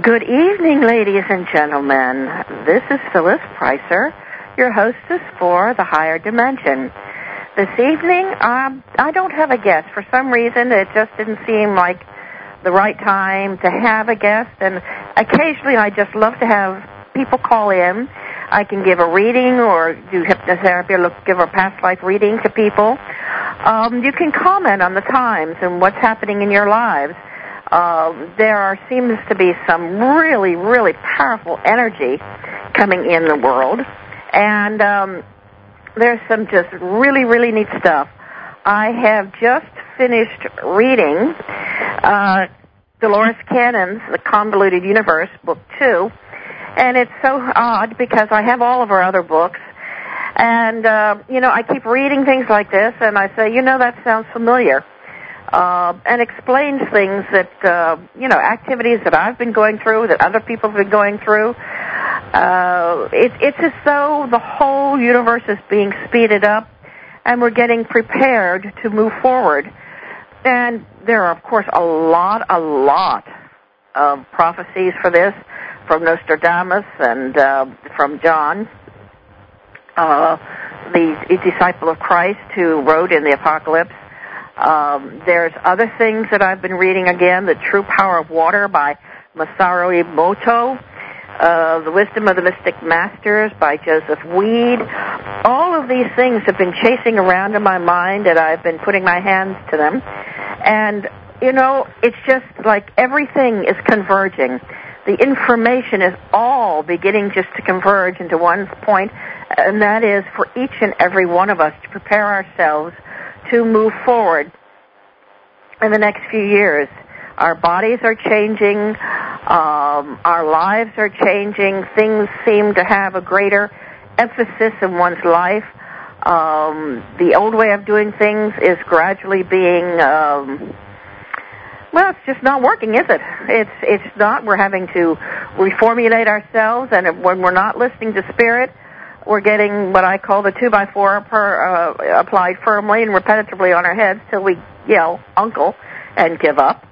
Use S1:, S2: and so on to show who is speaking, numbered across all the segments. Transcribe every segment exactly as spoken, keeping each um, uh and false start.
S1: Good evening, ladies and gentlemen. This is Phyllis Pricer, your hostess for The Higher Dimension. This evening, um, I don't have a guest. For some reason, it just didn't seem like the right time to have a guest, and occasionally I just love to have people call in. I can give a reading or do hypnotherapy or look, give a past life reading to people. Um, you can comment on the times and what's happening in your lives. Uh, there are, seems to be some really, really powerful energy coming in the world, and um, there's some just really, really neat stuff. I have just finished reading uh, Dolores Cannon's The Convoluted Universe, Book Two, and it's so odd because I have all of her other books, and, uh, you know, I keep reading things like this, and I say, you know, that sounds familiar. Uh, and explains things that, uh, you know, activities that I've been going through, that other people have been going through. Uh, it, it's as though the whole universe is being speeded up, and we're getting prepared to move forward. And there are, of course, a lot, a lot of prophecies for this, from Nostradamus and uh, from John, uh, the disciple of Christ who wrote in the Apocalypse. Um, there's other things that I've been reading again, The True Power of Water by Masaru Emoto, uh, The Wisdom of the Mystic Masters by Joseph Weed. All of these things have been chasing around in my mind, and I've been putting my hands to them. And, you know, it's just like everything is converging. The information is all beginning just to converge into one point, and that is for each and every one of us to prepare ourselves to move forward in the next few years. Our bodies are changing, um, our lives are changing, things seem to have a greater emphasis in one's life. Um, the old way of doing things is gradually being, um, well, it's just not working, is it? It's it's not. We're having to reformulate ourselves, and when we're not listening to spirit, we're getting what I call the two-by-four per, uh, applied firmly and repetitively on our heads till we yell, uncle, and give up.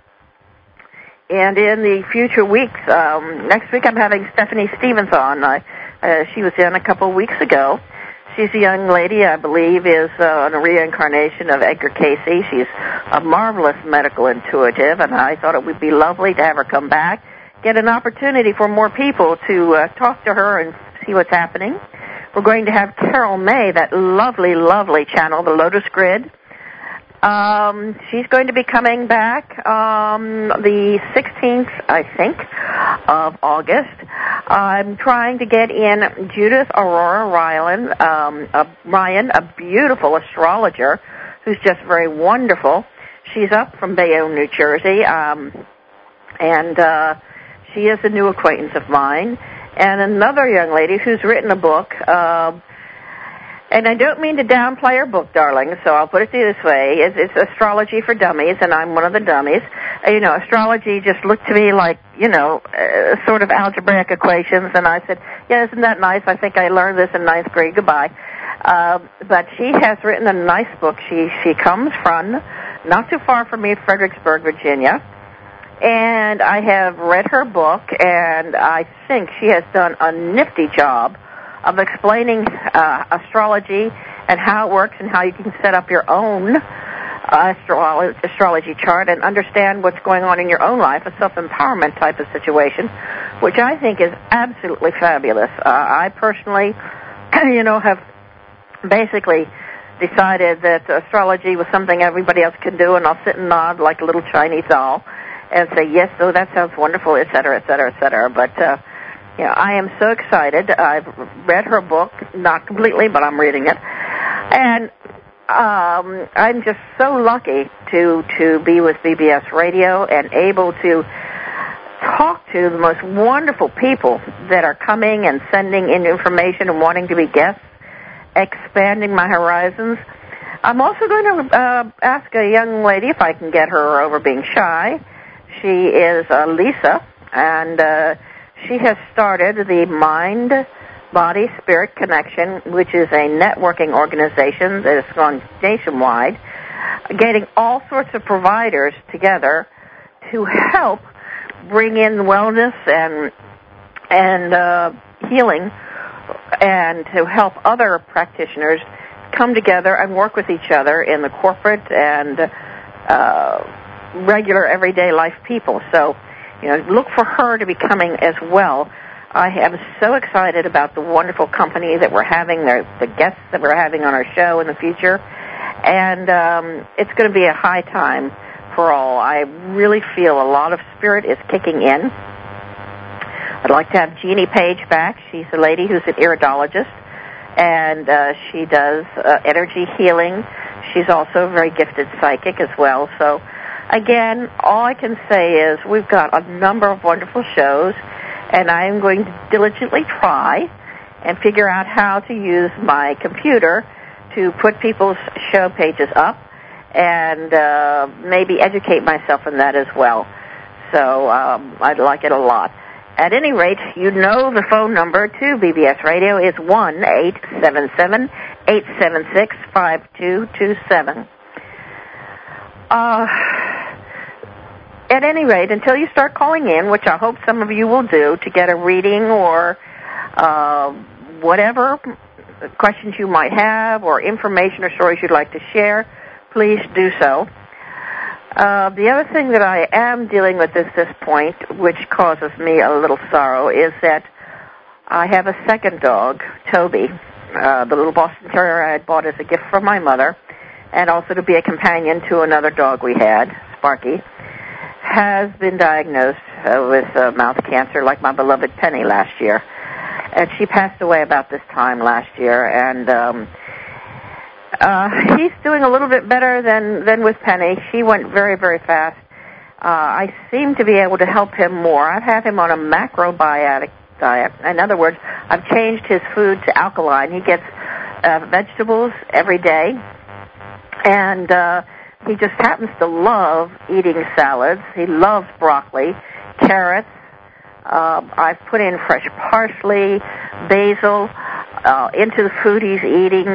S1: And in the future weeks, um, next week I'm having Stephanie Stevens on. Uh, uh, she was in a couple of weeks ago. She's a young lady, I believe, is uh, a reincarnation of Edgar Cayce. She's a marvelous medical intuitive, and I thought it would be lovely to have her come back, get an opportunity for more people to uh, talk to her and see what's happening. We're going to have Carol May, that lovely, lovely channel, the Lotus Grid. Um, she's going to be coming back um, the sixteenth, I think, of August. I'm trying to get in Judith Aurora Ryan, um, a, Ryan, a beautiful astrologer who's just very wonderful. She's up from Bayonne, New Jersey, um, and uh, she is a new acquaintance of mine. And another young lady who's written a book, uh, and I don't mean to downplay her book, darling, so I'll put it to you this way. It's, it's Astrology for Dummies, and I'm one of the dummies. Uh, you know, astrology just looked to me like, you know, uh, sort of algebraic equations, and I said, yeah, isn't that nice? I think I learned this in ninth grade. Goodbye. Uh, but she has written a nice book. She, she comes from not too far from me, Fredericksburg, Virginia. And I have read her book, and I think she has done a nifty job of explaining uh, astrology and how it works and how you can set up your own uh, astro- astrology chart and understand what's going on in your own life, a self-empowerment type of situation, which I think is absolutely fabulous. Uh, I personally, you know, have basically decided that astrology was something everybody else can do, and I'll sit and nod like a little Chinese doll and say, yes, oh, that sounds wonderful, et cetera, et cetera, et cetera. But, uh, you know, I am so excited. I've read her book, not completely, but I'm reading it. And um, I'm just so lucky to, to be with B B S Radio and able to talk to the most wonderful people that are coming and sending in information and wanting to be guests, expanding my horizons. I'm also going to uh, ask a young lady if I can get her over being shy. She is uh, Lisa, and uh, she has started the Mind, Body, Spirit Connection, which is a networking organization that has gone nationwide, getting all sorts of providers together to help bring in wellness and and uh, healing, and to help other practitioners come together and work with each other in the corporate and uh, regular everyday life people. So, you know, look for her to be coming as well. I am so excited about the wonderful company that we're having, the, the guests that we're having on our show in the future, and um, it's going to be a high time for all. I really feel a lot of spirit is kicking in. I'd like to have Jeannie Page back. She's a lady who's an iridologist, and uh, she does uh, energy healing. She's also a very gifted psychic as well. So, again, all I can say is we've got a number of wonderful shows, and I am going to diligently try and figure out how to use my computer to put people's show pages up and uh, maybe educate myself in that as well. So um, I'd like it a lot. At any rate, you know the phone number to B B S Radio is one eight seven seven, eight seven six, five two two seven. Uh, at any rate, until you start calling in, which I hope some of you will do, to get a reading or uh, whatever questions you might have or information or stories you'd like to share, please do so. Uh, the other thing that I am dealing with at this point, which causes me a little sorrow, is that I have a second dog, Toby, uh, the little Boston Terrier I had bought as a gift from my mother, and also to be a companion to another dog we had, Sparky, has been diagnosed uh, with uh, mouth cancer, like my beloved Penny last year. And she passed away about this time last year, and um, Uh, he's doing a little bit better than, than with Penny. She went very, very fast. Uh, I seem to be able to help him more. I've had him on a macrobiotic diet. In other words, I've changed his food to alkaline. He gets uh, vegetables every day, and uh, he just happens to love eating salads. He loves broccoli, carrots. Uh, I've put in fresh parsley, basil, Uh, into the food he's eating,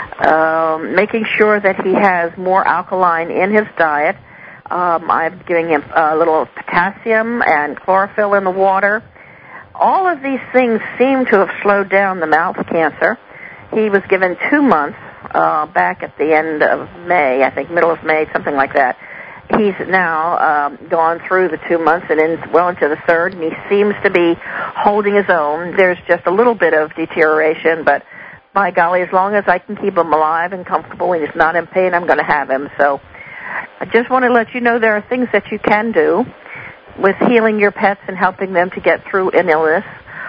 S1: um, making sure that he has more alkaline in his diet. Um, I'm giving him a little potassium and chlorophyll in the water. All of these things seem to have slowed down the mouth cancer. He was given two months uh, back at the end of May, I think middle of May, something like that. He's now um, gone through the two months and in, well into the third, and he seems to be holding his own. There's just a little bit of deterioration, but by golly, as long as I can keep him alive and comfortable and he's not in pain, I'm going to have him. So I just want to let you know there are things that you can do with healing your pets and helping them to get through an illness.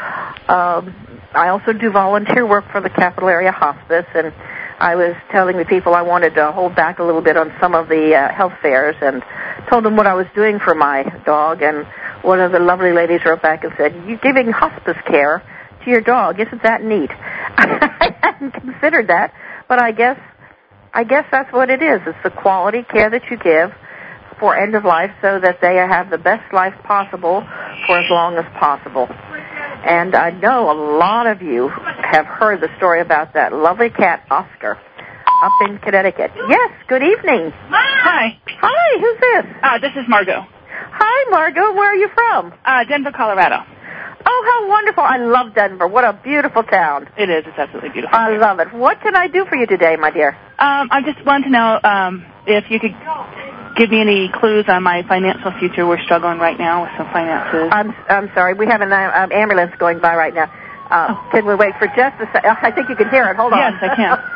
S1: Um, I also do volunteer work for the Capital Area Hospice, and I was telling the people I wanted to hold back a little bit on some of the uh, health fairs and told them what I was doing for my dog, and one of the lovely ladies wrote back and said, "You're giving hospice care to your dog. Isn't that neat?" I hadn't considered that, but I guess I guess that's what it is. It's the quality care that you give for end of life so that they have the best life possible for as long as possible. And I know a lot of you have heard the story about that lovely cat, Oscar, up in Connecticut. Yes, good evening.
S2: Hi.
S1: Hi, who's this?
S2: Uh, this is Margot.
S1: Hi, Margot. Where are you from?
S2: Uh, Denver, Colorado.
S1: Oh, how wonderful. I love Denver. What a beautiful town.
S2: It is. It's absolutely beautiful.
S1: I love it. What can I do for you today, my dear?
S2: Um, I just wanted to know um, if you could give me any clues on my financial future. We're struggling right now with some finances.
S1: I'm I'm sorry. We have an um, ambulance going by right now. Uh,
S2: oh.
S1: Can we wait for just a second? I think you can hear it. Hold on.
S2: Yes, I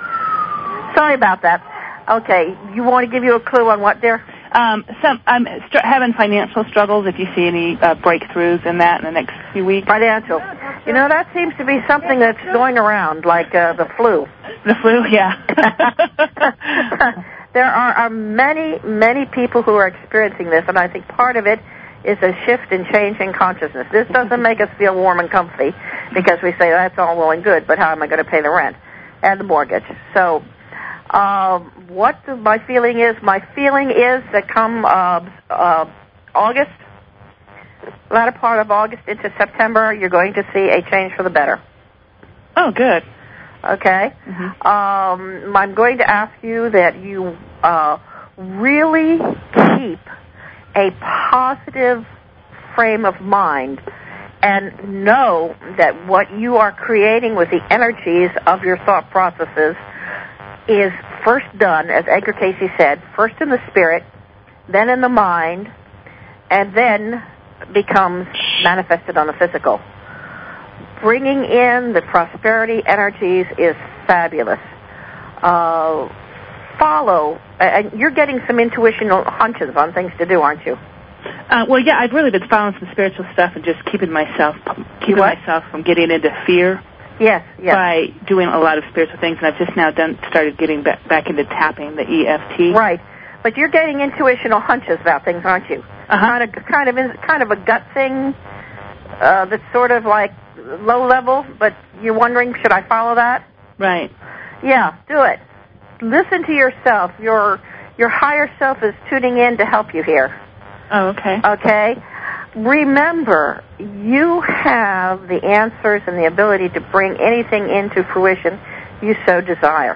S2: can.
S1: Sorry about that. Okay. You want to give you a clue on what, dear?
S2: Um, some, I'm str- having financial struggles. If you see any uh, breakthroughs in that in the next few weeks.
S1: Financial. You know, that seems to be something that's going around, like uh, the flu.
S2: The flu, yeah.
S1: There are, are many, many people who are experiencing this, and I think part of it is a shift and change in consciousness. This doesn't make us feel warm and comfy because we say, that's all well and good, but how am I going to pay the rent and the mortgage? So uh, what my feeling is, my feeling is that come uh, uh, August, latter part of August into September, you're going to see a change for the better.
S2: Oh, good.
S1: Okay?
S2: Mm-hmm.
S1: Um, I'm going to ask you that you uh, really keep a positive frame of mind and know that what you are creating with the energies of your thought processes is first done, as Edgar Cayce said, first in the spirit, then in the mind, and then becomes manifested on the physical. Bringing in the prosperity energies is fabulous. Uh, follow, and you're getting some intuitional hunches on things to do, aren't you?
S2: Uh, well, yeah, I've really been following some spiritual stuff and just keeping myself keeping
S1: what?
S2: myself from getting into fear.
S1: Yes, yes.
S2: By doing a lot of spiritual things, and I've just now done started getting back, back into tapping the E F T.
S1: Right, but you're getting intuitional hunches about things, aren't you?
S2: Uh-huh.
S1: Kind of, kind of, in, kind of a gut thing uh, that's sort of like low level, but you're wondering, should I follow that?
S2: Right.
S1: Yeah, do it. Listen to yourself. Your your higher self is tuning in to help you here.
S2: Oh, okay.
S1: Okay? Remember, you have the answers and the ability to bring anything into fruition you so desire.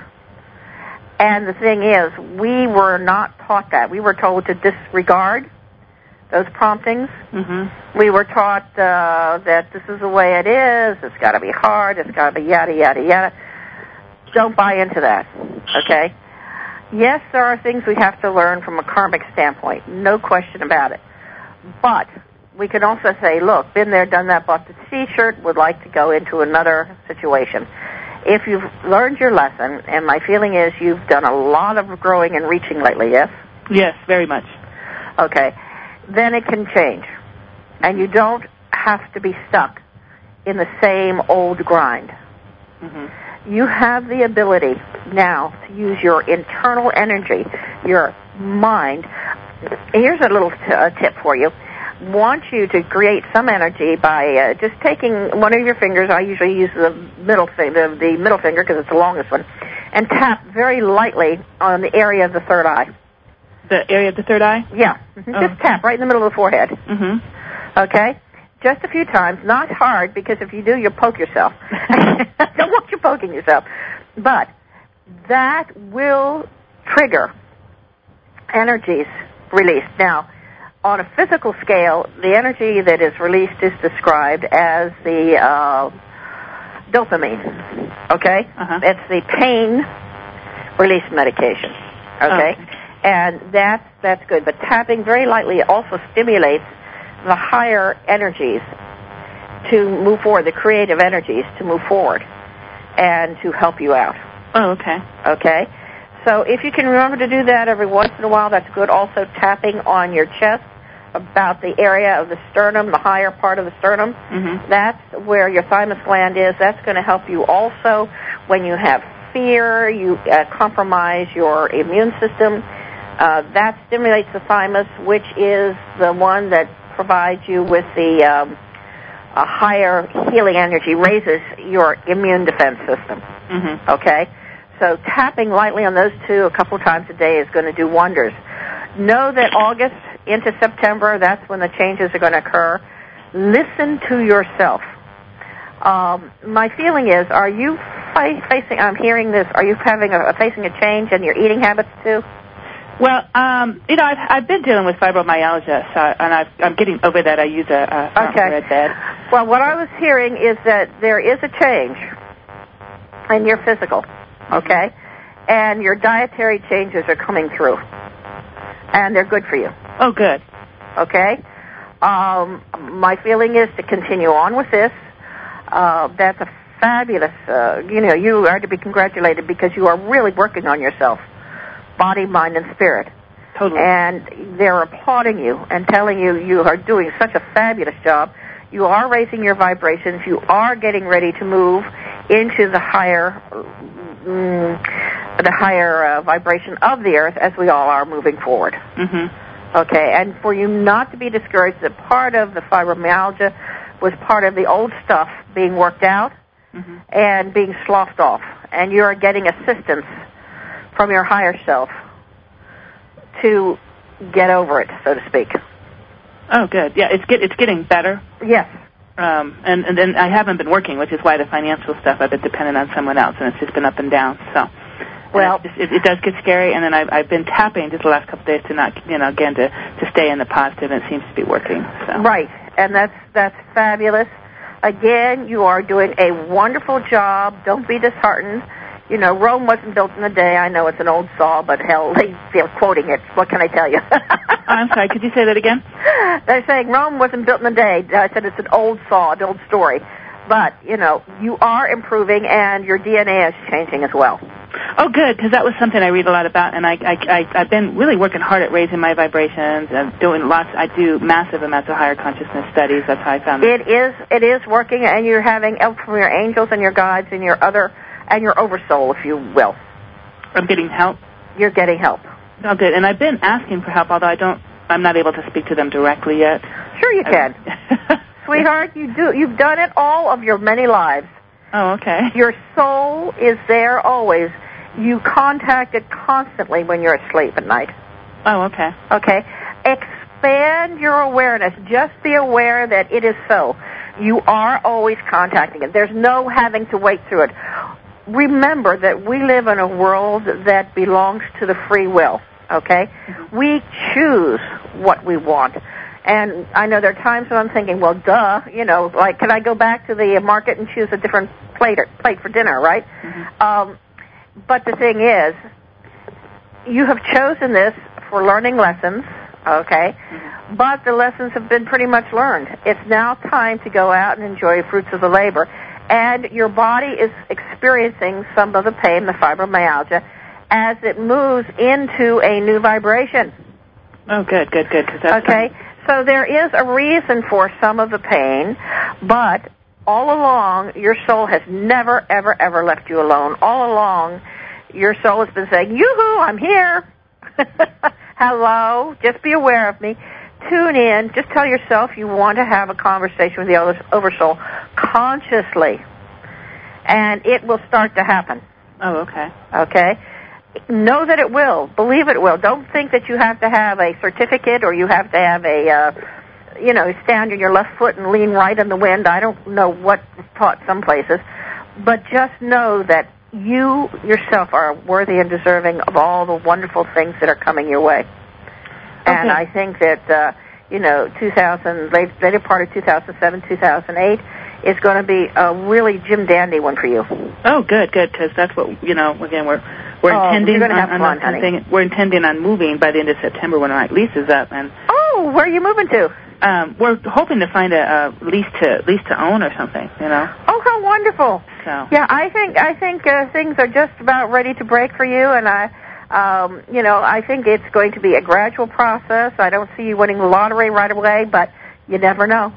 S1: And the thing is, we were not taught that. We were told to disregard those promptings.
S2: Mm-hmm.
S1: We were taught uh, that this is the way it is, it's got to be hard, it's got to be yada, yada, yada. Don't buy into that, okay? Yes, there are things we have to learn from a karmic standpoint, no question about it. But we can also say, look, been there, done that, bought the T-shirt, would like to go into another situation. If you've learned your lesson, and my feeling is you've done a lot of growing and reaching lately, yes?
S2: Yes, very much.
S1: Okay, then it can change. And you don't have to be stuck in the same old grind.
S2: Mm-hmm.
S1: You have the ability now to use your internal energy, your mind. Here's a little t- uh, tip for you. Want you to create some energy by uh, just taking one of your fingers. I usually use the middle finger, the, the middle finger because it's the longest one, and tap very lightly on the area of the third eye.
S2: The area of the third eye?
S1: Yeah. Mm-hmm.
S2: Oh.
S1: Just tap right in the middle of the forehead.
S2: Mm-hmm.
S1: Okay? Just a few times. Not hard, because if you do, you'll poke yourself. I don't want you poking yourself. But that will trigger energies released. Now, on a physical scale, the energy that is released is described as the uh, dopamine, okay?
S2: Uh-huh.
S1: It's the pain release medication, okay?
S2: Oh, okay.
S1: And that's, that's good. But tapping very lightly also stimulates the higher energies to move forward, the creative energies to move forward and to help you out.
S2: Oh, okay.
S1: Okay? So if you can remember to do that every once in a while, that's good. Also tapping on your chest, about the area of the sternum, the higher part of the sternum.
S2: Mm-hmm.
S1: That's where your thymus gland is. That's going to help you also when you have fear, you uh, compromise your immune system. Uh, that stimulates the thymus, which is the one that provides you with the um, a higher healing energy, raises your immune defense system.
S2: Mm-hmm.
S1: Okay? So tapping lightly on those two a couple times a day is going to do wonders. Know that August into September, that's when the changes are going to occur. Listen to yourself. Um, my feeling is, are you facing, I'm hearing this, are you having a, facing a change in your eating habits too?
S2: Well, um, you know, I've, I've been dealing with fibromyalgia, so, and I've, I'm getting over that. I use a, a
S1: okay.
S2: red bed.
S1: Well, what I was hearing is that there is a change in your physical, okay? And your dietary changes are coming through. And they're good for you.
S2: Oh, good.
S1: Okay? Um, my feeling is to continue on with this. Uh, that's a fabulous, uh, you know, you are to be congratulated because you are really working on yourself, body, mind, and spirit.
S2: Totally.
S1: And they're applauding you and telling you you are doing such a fabulous job. You are raising your vibrations. You are getting ready to move into the higher mm, the higher uh, vibration of the earth, as we all are moving forward.
S2: Mm-hmm.
S1: Okay, and for you not to be discouraged, that part of the fibromyalgia was part of the old stuff being worked out mm-hmm. and being sloughed off, and you are getting assistance from your higher self to get over it, so to speak.
S2: Oh, good. Yeah, it's get, it's getting better.
S1: Yes.
S2: Um, and, and then I haven't been working, which is why the financial stuff, I've been dependent on someone else, and it's just been up and down. So,
S1: well,
S2: just, it, it does get scary. And then I've, I've been tapping just the last couple of days to not, you know, again to, to stay in the positive, and it seems to be working. So.
S1: Right. and that's that's fabulous. Again, you are doing a wonderful job. Don't be disheartened. You know, Rome wasn't built in a day. I know it's an old saw, but hell, they, they're quoting it. What can I tell you?
S2: I'm sorry, could you say that again?
S1: They're saying Rome wasn't built in a day. I said it's an old saw, an old story. But, you know, you are improving, and your D N A is changing as well.
S2: Oh, good, because that was something I read a lot about, and I, I, I, I've been really working hard at raising my vibrations and doing lots. I do massive amounts of higher consciousness studies. That's how I found it.
S1: It is, it is working, and you're having help from your angels and your guides and your other, and your oversoul, if you will.
S2: I'm getting help?
S1: You're getting help.
S2: Oh, good, and I've been asking for help, although I don't, I'm not able to speak to them directly yet.
S1: Sure you can. Sweetheart, you do, you've done it all of your many lives.
S2: Oh, okay.
S1: Your soul is there always. You contact it constantly when you're asleep at night.
S2: Oh, okay.
S1: Okay. Expand your awareness. Just be aware that it is so. You are always contacting it. There's no having to wait through it. Remember that we live in a world that belongs to the free will, okay? Mm-hmm. We choose what we want. And I know there are times when I'm thinking, well, duh, you know, like, can I go back to the market and choose a different plate, or, plate for dinner, right? Mm-hmm. Um, but the thing is, you have chosen this for learning lessons, okay? Mm-hmm. But the lessons have been pretty much learned. It's now time to go out and enjoy fruits of the labor. And your body is experiencing some of the pain, the fibromyalgia, as it moves into a new vibration.
S2: Oh, good, good, good. 'Cause that's
S1: okay? Fun. So there is a reason for some of the pain, but all along, your soul has never, ever, ever left you alone. All along, your soul has been saying, yoo-hoo, I'm here. Hello, just be aware of me. Tune in. Just tell yourself you want to have a conversation with the oversoul consciously, and it will start to happen.
S2: Oh, okay.
S1: Okay? Know that it will. Believe it will. Don't think that you have to have a certificate or you have to have a, uh, you know, stand on your left foot and lean right in the wind. I don't know what is taught some places. But just know that you yourself are worthy and deserving of all the wonderful things that are coming your way. Okay. And I think that, uh, you know, two thousand, late, later part of two thousand seven, two thousand eight is going to be a really Jim Dandy one for you.
S2: Oh, good, good, because that's what, you know, again, we're we're
S1: oh,
S2: intending
S1: you're
S2: on,
S1: have fun,
S2: on thing, we're intending on moving by the end of September when my lease is up. And
S1: oh, where are you moving to?
S2: Um, we're hoping to find a, a lease to lease to own or something, you know.
S1: Oh, how wonderful!
S2: So
S1: yeah, I think I think uh, things are just about ready to break for you, and I. Um, you know, I think it's going to be a gradual process. I don't see you winning the lottery right away, but you never know.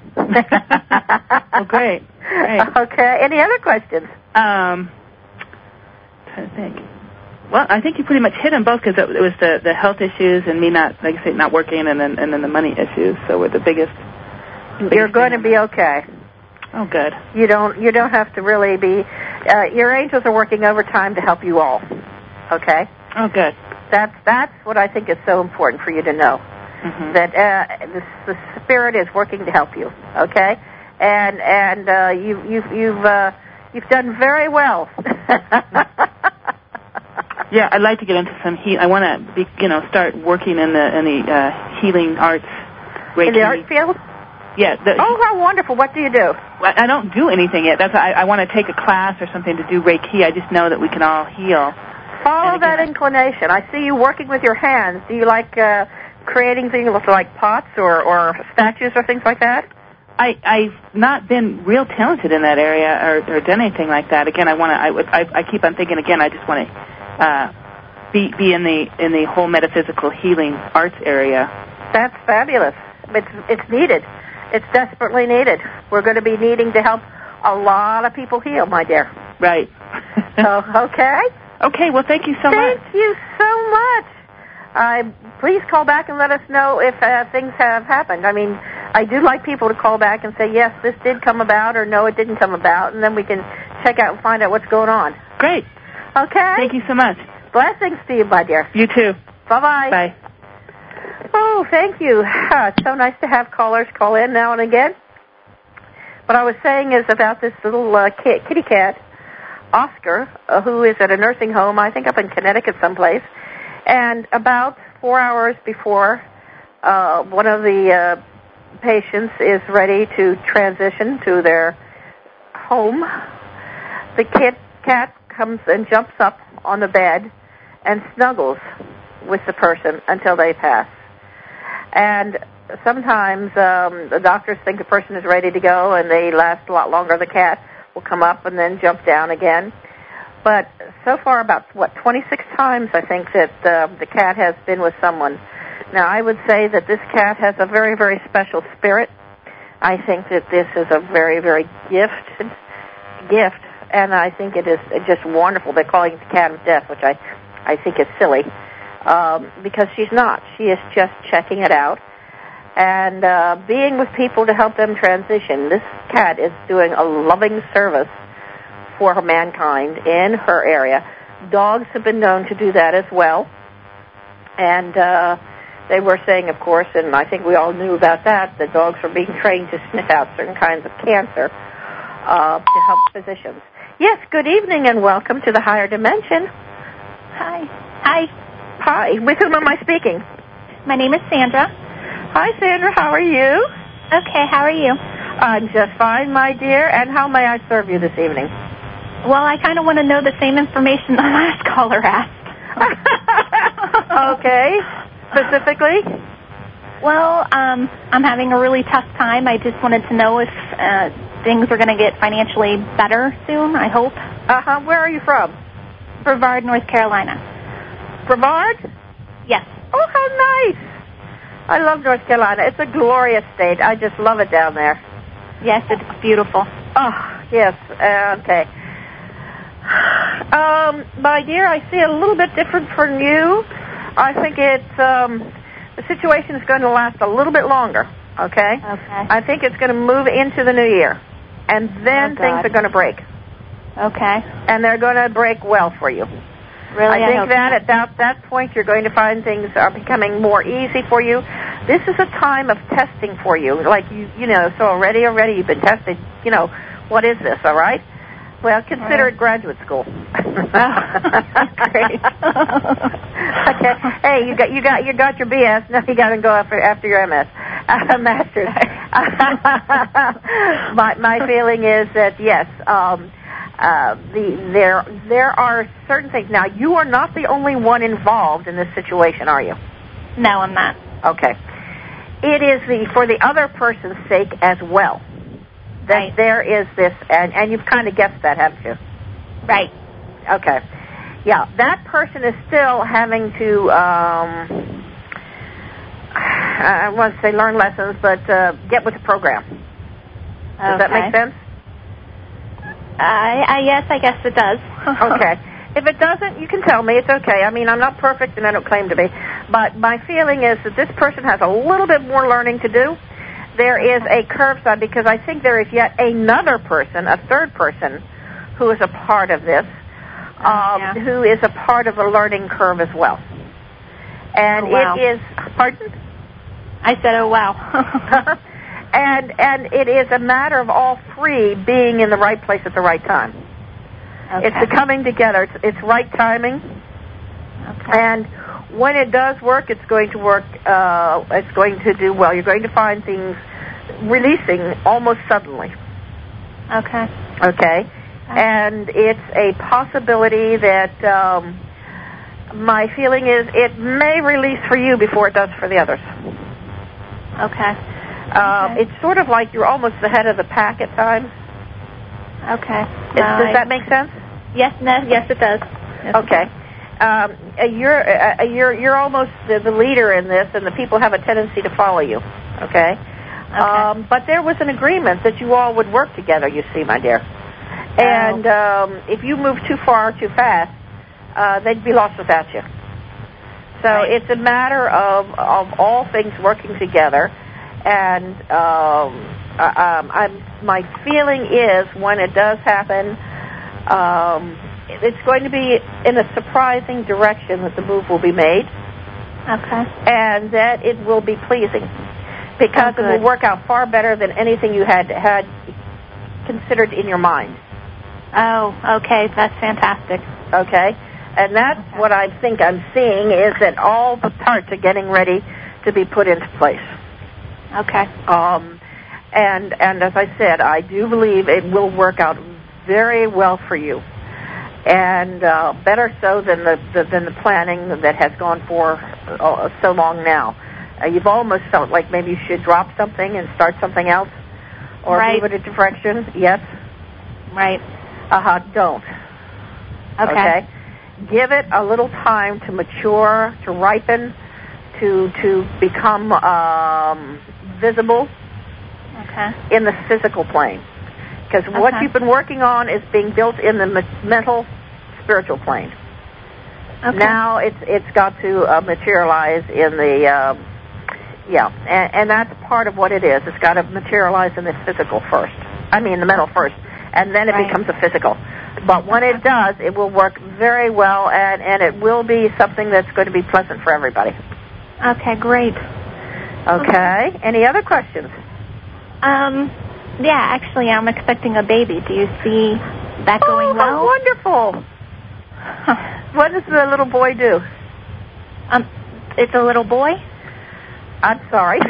S2: Well, great. Great.
S1: Okay. Any other questions?
S2: Um, trying to think. Well, I think you pretty much hit them both because it, it was the, the health issues and me not, like I say, not working, and then and then the money issues. So we're the biggest. biggest
S1: You're going to be okay.
S2: Oh, good.
S1: You don't you don't have to really be. Uh, your angels are working overtime to help you all. Okay.
S2: Oh, good.
S1: That's that's what I think is so important for you to know. Mm-hmm. That uh, the, the spirit is working to help you. Okay, and and uh, you you've you've uh, you've done very well.
S2: Yeah, I'd like to get into some heat. I want to be, you know, start working in the in the uh, healing arts. Reiki.
S1: In the art field.
S2: Yeah. The,
S1: oh, how wonderful! What do you do?
S2: I don't do anything yet. That's I, I want to take a class or something to do Reiki. I just know that we can all heal.
S1: Follow again, that inclination. I see you working with your hands. Do you like uh, creating things like pots or, or statues or things like that?
S2: I, I've not been real talented in that area or, or done anything like that. Again, I want to. I, I, I keep on thinking. Again, I just want to uh, be be in the in the whole metaphysical healing arts area. That's
S1: fabulous. It's it's needed. It's desperately needed. We're going to be needing to help a lot of people heal, my dear.
S2: Right.
S1: So okay.
S2: Okay, well, thank you so
S1: thank
S2: much.
S1: Thank you so much. Uh, please call back and let us know if uh, things have happened. I mean, I do like people to call back and say, yes, this did come about, or no, it didn't come about, and then we can check out and find out what's going on.
S2: Great.
S1: Okay?
S2: Thank you so much.
S1: Blessings to you, my dear.
S2: You too.
S1: Bye-bye.
S2: Bye.
S1: Oh, thank you. Uh, it's so nice to have callers call in now and again. What I was saying is about this little uh, kit, kitty cat, Oscar, uh, who is at a nursing home, I think up in Connecticut someplace, and about four hours before uh, one of the uh, patients is ready to transition to their home, the kit, cat comes and jumps up on the bed and snuggles with the person until they pass. And sometimes um, the doctors think the person is ready to go, and they last a lot longer. The cat will come up and then jump down again. But so far, about, what, twenty-six times, I think, that uh, the cat has been with someone. Now, I would say that this cat has a very, very special spirit. I think that this is a very, very gifted gift, and I think it is just wonderful. They're calling it the cat of death, which I, I think is silly, um, because she's not. She is just checking it out and uh, being with people to help them transition. This cat is doing a loving service for mankind in her area. Dogs have been known to do that as well, and uh, they were saying, of course, and I think we all knew about that, that dogs were being trained to sniff out certain kinds of cancer uh, to help physicians. Yes, good evening and welcome to the Higher Dimension.
S3: Hi. Hi.
S1: Hi. With whom am I speaking?
S3: My name is Sandra.
S1: Hi, Sandra. How are you?
S3: Okay, how are you?
S1: I'm just fine, my dear. And how may I serve you this evening?
S3: Well, I kind of want to know the same information the last caller asked.
S1: Okay. Specifically?
S3: Well, um, I'm having a really tough time. I just wanted to know if uh, things are going to get financially better soon, I hope.
S1: Uh-huh. Where are you from?
S3: Brevard, North Carolina.
S1: Brevard?
S3: Yes.
S1: Oh, how nice. I love North Carolina. It's a glorious state. I just love it down there.
S3: Yes, it's beautiful.
S1: Oh, yes. Uh, okay. Um, my dear, I see a little bit different from you. I think it's, um, the situation is going to last a little bit longer, okay?
S3: Okay.
S1: I think it's going to move into the new year, and then
S3: oh,
S1: things are going to break.
S3: Okay.
S1: And they're going to break well for you.
S3: Really?
S1: I think
S3: I
S1: that
S3: so.
S1: at that, that point you're going to find things are becoming more easy for you. This is a time of testing for you. Like, you you know, so already, already you've been tested, you know, what is this, all right? Well, consider right. it graduate school.
S3: Great.
S1: Okay. Hey, you got you got you got your B S. Now you got to go after after your M S, uh, master's. my my feeling is that yes, um, uh, the there there are certain things. Now you are not the only one involved in this situation, are you?
S3: No, I'm not.
S1: Okay. It is the for the other person's sake as well. That
S3: right.
S1: there is this, and, and you've kind of guessed that, haven't you?
S3: Right.
S1: Okay. Yeah, that person is still having to, um, I want to say learn lessons, but uh, get with the program. Does
S3: okay.
S1: that make sense?
S3: I, I, yes, I guess it does.
S1: Okay. If it doesn't, you can tell me. It's okay. I mean, I'm not perfect, and I don't claim to be. But my feeling is that this person has a little bit more learning to do. There is a curve side, because I think there is yet another person, a third person, who is a part of this, um,
S3: yeah.
S1: who is a part of a learning curve as well. And
S3: oh, wow.
S1: it is, pardon?
S3: I said, oh, wow.
S1: and and it is a matter of all three being in the right place at the right time.
S3: Okay.
S1: It's the coming together. It's, it's right timing.
S3: Okay.
S1: And when it does work, it's going to work, uh, it's going to do well. You're going to find things releasing almost suddenly.
S3: Okay.
S1: Okay. And it's a possibility that um, my feeling is it may release for you before it does for the others.
S3: Okay.
S1: Uh,
S3: okay.
S1: It's sort of like you're almost the head of the pack at times.
S3: Okay.
S1: Is, does
S3: I...
S1: that make sense?
S3: Yes, no, yes, it does. Yes,
S1: okay.
S3: It does.
S1: Um, you're uh, you're you're almost the, the leader in this, and the people have a tendency to follow you. Okay.
S3: Okay.
S1: Um, but there was an agreement that you all would work together. You see, my dear. And um, if you move too far, too fast, uh, they'd be lost without you. So
S3: right.
S1: it's a matter of of all things working together. And um, uh, um, I'm, my feeling is when it does happen. Um, It's going to be in a surprising direction that the move will be made.
S3: Okay.
S1: And that it will be pleasing. Because
S3: oh,
S1: it will work out far better than anything you had had considered in your mind.
S3: Oh, okay. That's fantastic.
S1: Okay? And that's
S3: okay.
S1: what I think I'm seeing is that all the parts are getting ready to be put into place.
S3: Okay.
S1: Um, and and as I said, I do believe it will work out very well for you, and uh, better so than the, the than the planning that has gone for uh, so long now. Uh, you've almost felt like maybe you should drop something and start something else, or
S3: right.
S1: move it a direction. Yes.
S3: Right.
S1: Uh huh. Don't.
S3: Okay.
S1: Okay. Give it a little time to mature, to ripen, to to become um, visible.
S3: Okay.
S1: In the physical plane. Because
S3: okay.
S1: what you've been working on is being built in the me- mental, spiritual plane.
S3: Okay.
S1: Now it's it's got to uh, materialize in the, uh, yeah, and, and that's part of what it is. It's got to materialize in the physical first. I mean, the mental first, and then it
S3: right.
S1: becomes a physical. But when it does, it will work very well, and, and it will be something that's going to be pleasant for everybody.
S3: Okay, great.
S1: Okay. Any other questions?
S3: Um, yeah, actually, I'm expecting a baby. Do you see that going
S1: oh,
S3: well?
S1: Oh, wonderful. Huh. What does the little boy do?
S3: Um, it's a little boy?
S1: I'm sorry.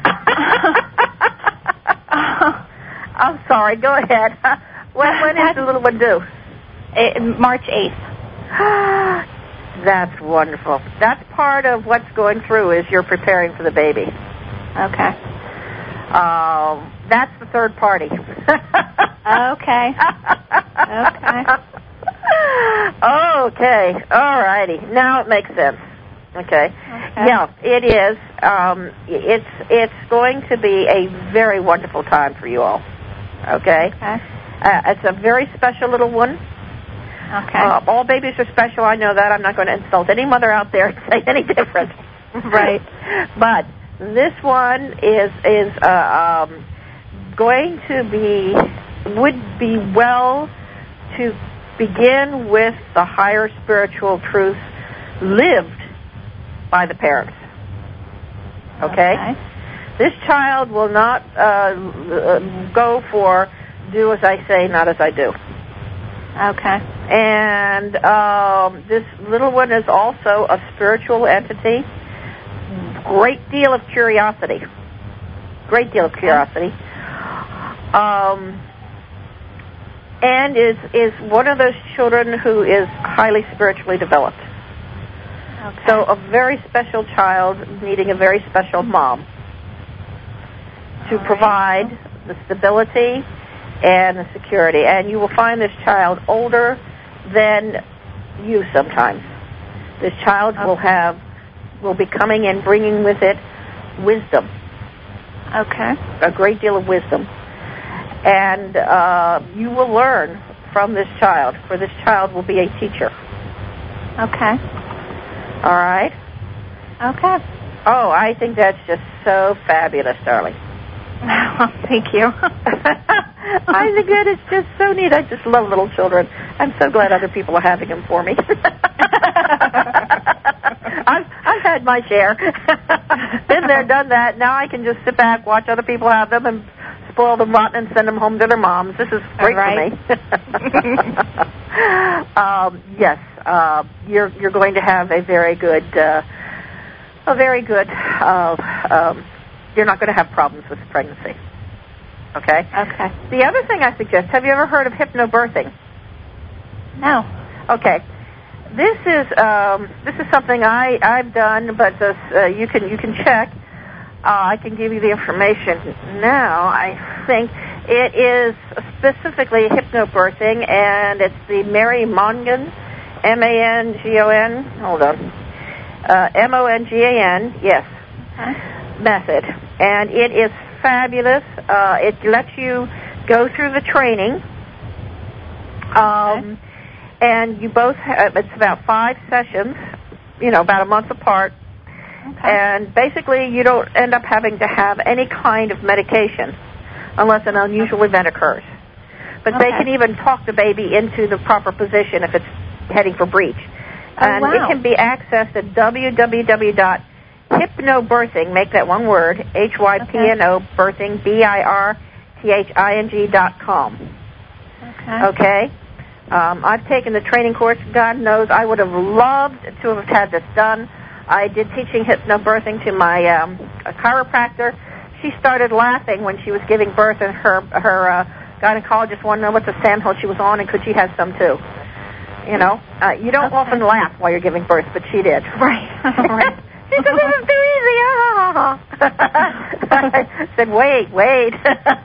S1: I'm sorry. Go ahead. When, when is the little one due?
S3: It, March eighth.
S1: That's wonderful. That's part of what's going through is you're preparing for the baby.
S3: Okay.
S1: Um, that's the third party.
S3: okay. Okay.
S1: Okay. All righty. Now it makes sense. Okay.
S3: okay.
S1: Yeah, it is. Um, it's it's going to be a very wonderful time for you all. Okay.
S3: Okay.
S1: Uh, it's a very special little one.
S3: Okay.
S1: Uh, all babies are special. I know that. I'm not going to insult any mother out there and say any different.
S3: Right.
S1: But this one is is uh, um, going to be would be well to begin with the higher spiritual truths lived by the parents. Okay?
S3: Okay.
S1: This child will not uh, go for do as I say, not as I do.
S3: Okay.
S1: And um, this little one is also a spiritual entity. Great deal of curiosity. Great deal of curiosity. Um, and is is one of those children who is highly spiritually developed.
S3: Okay.
S1: So a very special child needing a very special mom to
S3: All
S1: provide
S3: right.
S1: the stability and the security. And you will find this child older than you sometimes. This child
S3: okay.
S1: will have, will be coming and bringing with it wisdom.
S3: Okay.
S1: A great deal of wisdom. And uh, you will learn from this child, for this child will be a teacher.
S3: Okay.
S1: All right?
S3: Okay.
S1: Oh, I think that's just so fabulous, darling.
S3: Thank you.
S1: I think that is just so neat. I just love little children. I'm so glad other people are having them for me. I've, I've had my share. Been there, done that. Now I can just sit back, watch other people have them, and spoil them rotten and send them home to their moms. This is great
S3: right.
S1: for me. um, yes, uh, you're you're going to have a very good, uh, a very good. Uh, um, you're not going to have problems with pregnancy. Okay?
S3: Okay.
S1: The other thing I suggest, have you ever heard of hypnobirthing?
S3: No.
S1: Okay. This is um, this is something I, I've done, but this, uh, you can you can check. Uh, I can give you the information now. I think it is specifically hypnobirthing, and it's the Mary Mongan, M A N G O N. Hold on, uh, M O N G A N. Yes.
S3: Okay.
S1: Method, and it is fabulous. Uh, it lets you go through the training, um,
S3: okay.
S1: and you both have, it's about five sessions, you know, about a month apart,
S3: okay.
S1: and basically you don't end up having to have any kind of medication unless an unusual event occurs. But
S3: okay.
S1: they can even talk the baby into the proper position if it's heading for breech.
S3: Oh,
S1: and
S3: wow.
S1: it can be accessed at w w w dot hypnobirthing, make that one word, H Y P N O, okay. birthing, B I R T H I N G dot com.
S3: Okay.
S1: Okay? Um, I've taken the training course. God knows I would have loved to have had this done. I did teaching hypnobirthing to my um, a chiropractor. she started laughing when she was giving birth, and her her uh, gynecologist wanted to know what the sandhill she was on, and could she have some too. You know, uh, you don't
S3: Okay.
S1: often laugh while you're giving birth, but she did.
S3: Right. Right.
S1: She said, "This is too easy." Ah. I said, "Wait, wait."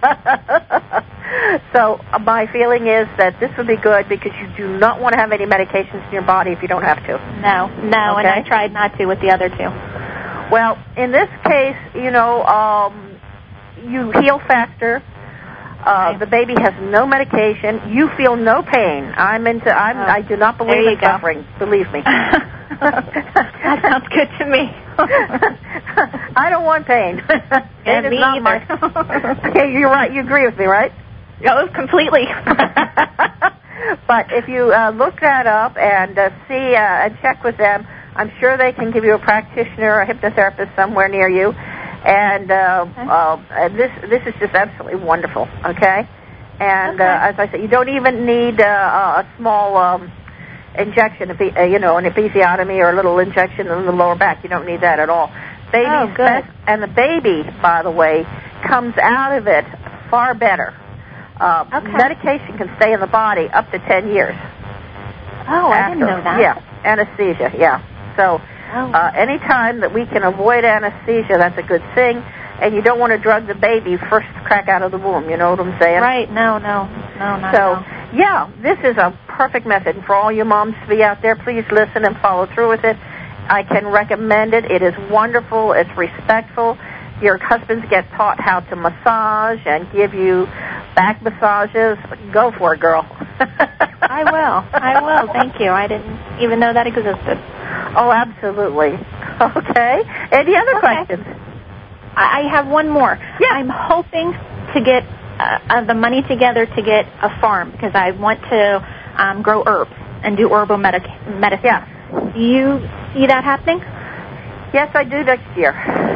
S1: So uh, my feeling is that this would be good because you do not want to have any medications in your body if you don't have to.
S3: No, no,
S1: Okay.
S3: and I tried not to with the other two.
S1: Well, in this case, you know, um, you heal faster. Uh, the baby has no medication. You feel no pain. I'm into. I'm.
S3: Oh,
S1: I do not
S3: there
S1: believe
S3: you
S1: in
S3: go.
S1: suffering. Believe me.
S3: That sounds good to me.
S1: I don't want pain.
S3: Yeah,
S1: It is
S3: me
S1: not my-
S3: either.
S1: Okay, you're right. You agree with me, right?
S3: Oh, completely.
S1: But if you uh, look that up and uh, see uh, and check with them, I'm sure they can give you a practitioner or a hypnotherapist somewhere near you. And uh,
S3: Okay.
S1: uh, and this this is just absolutely wonderful. Okay, and
S3: Okay.
S1: uh, as I said, you don't even need uh, a small um, injection, uh, you know, an episiotomy or a little injection in the lower back. You don't need that at all. Baby's
S3: Oh, good.
S1: best, and the baby, by the way, comes out of it far better. Uh,
S3: Okay.
S1: Medication can stay in the body up to ten years.
S3: Oh, I
S1: after.
S3: didn't know that.
S1: Yeah, anesthesia, yeah. So
S3: Oh.
S1: uh, anytime that we can avoid anesthesia, that's a good thing. And you don't want to drug the baby first crack out of the womb, you know what I'm saying?
S3: Right, no, no, no, not
S1: So,
S3: at all.
S1: yeah, this is a perfect method. And for all you moms to be out there, please listen and follow through with it. I can recommend it. It is wonderful. It's respectful. Your husbands get taught how to massage and give you back massages. Go for it, girl.
S3: I will. I will. Thank you. I didn't even know that existed.
S1: Oh, absolutely. Okay. Any other
S3: Okay.
S1: questions?
S3: I I have one more.
S1: Yeah.
S3: I'm hoping to get uh, uh, the money together to get a farm because I want to um, grow herbs and do herbal medic- medicine.
S1: Yeah.
S3: Do you see that happening?
S1: Yes, I do next year.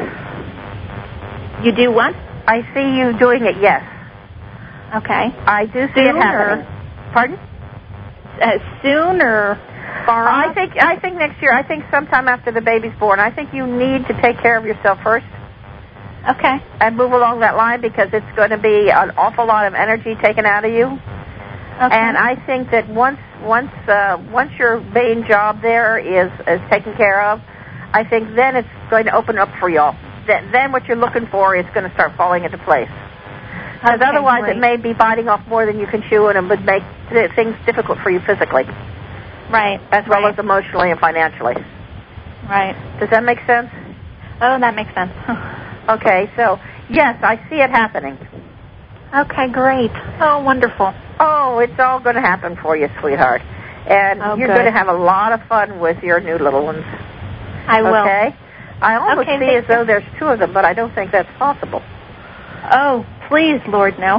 S3: You do what?
S1: I see you doing it, yes.
S3: Okay.
S1: I do see
S3: Soon
S1: it happening. Pardon?
S3: Uh, soon or far
S1: I
S3: off?
S1: think I think next year. I think sometime after the baby's born. I think you need to take care of yourself first
S3: Okay.
S1: and move along that line because it's going to be an awful lot of energy taken out of you.
S3: Okay.
S1: And I think that once once uh, once your main job there is is taken care of, I think then it's going to open up for y'all. Then, then what you're looking for is going to start falling into place. Because
S3: Okay,
S1: otherwise
S3: great.
S1: it may be biting off more than you can chew and it would make th- things difficult for you physically,
S3: Right.
S1: as well
S3: right.
S1: as emotionally and financially.
S3: Right.
S1: Does that make sense?
S3: Oh, that makes sense.
S1: Okay, so yes, I see it happening.
S3: Okay, great. Oh, wonderful.
S1: Oh, it's all going to happen for you, sweetheart. And
S3: Oh,
S1: you're
S3: good.
S1: going to have a lot of fun with your new little ones.
S3: I will.
S1: Okay? I almost
S3: Okay,
S1: see
S3: thank
S1: as though there's two of them, but I don't think that's possible.
S3: Oh, please, Lord, no.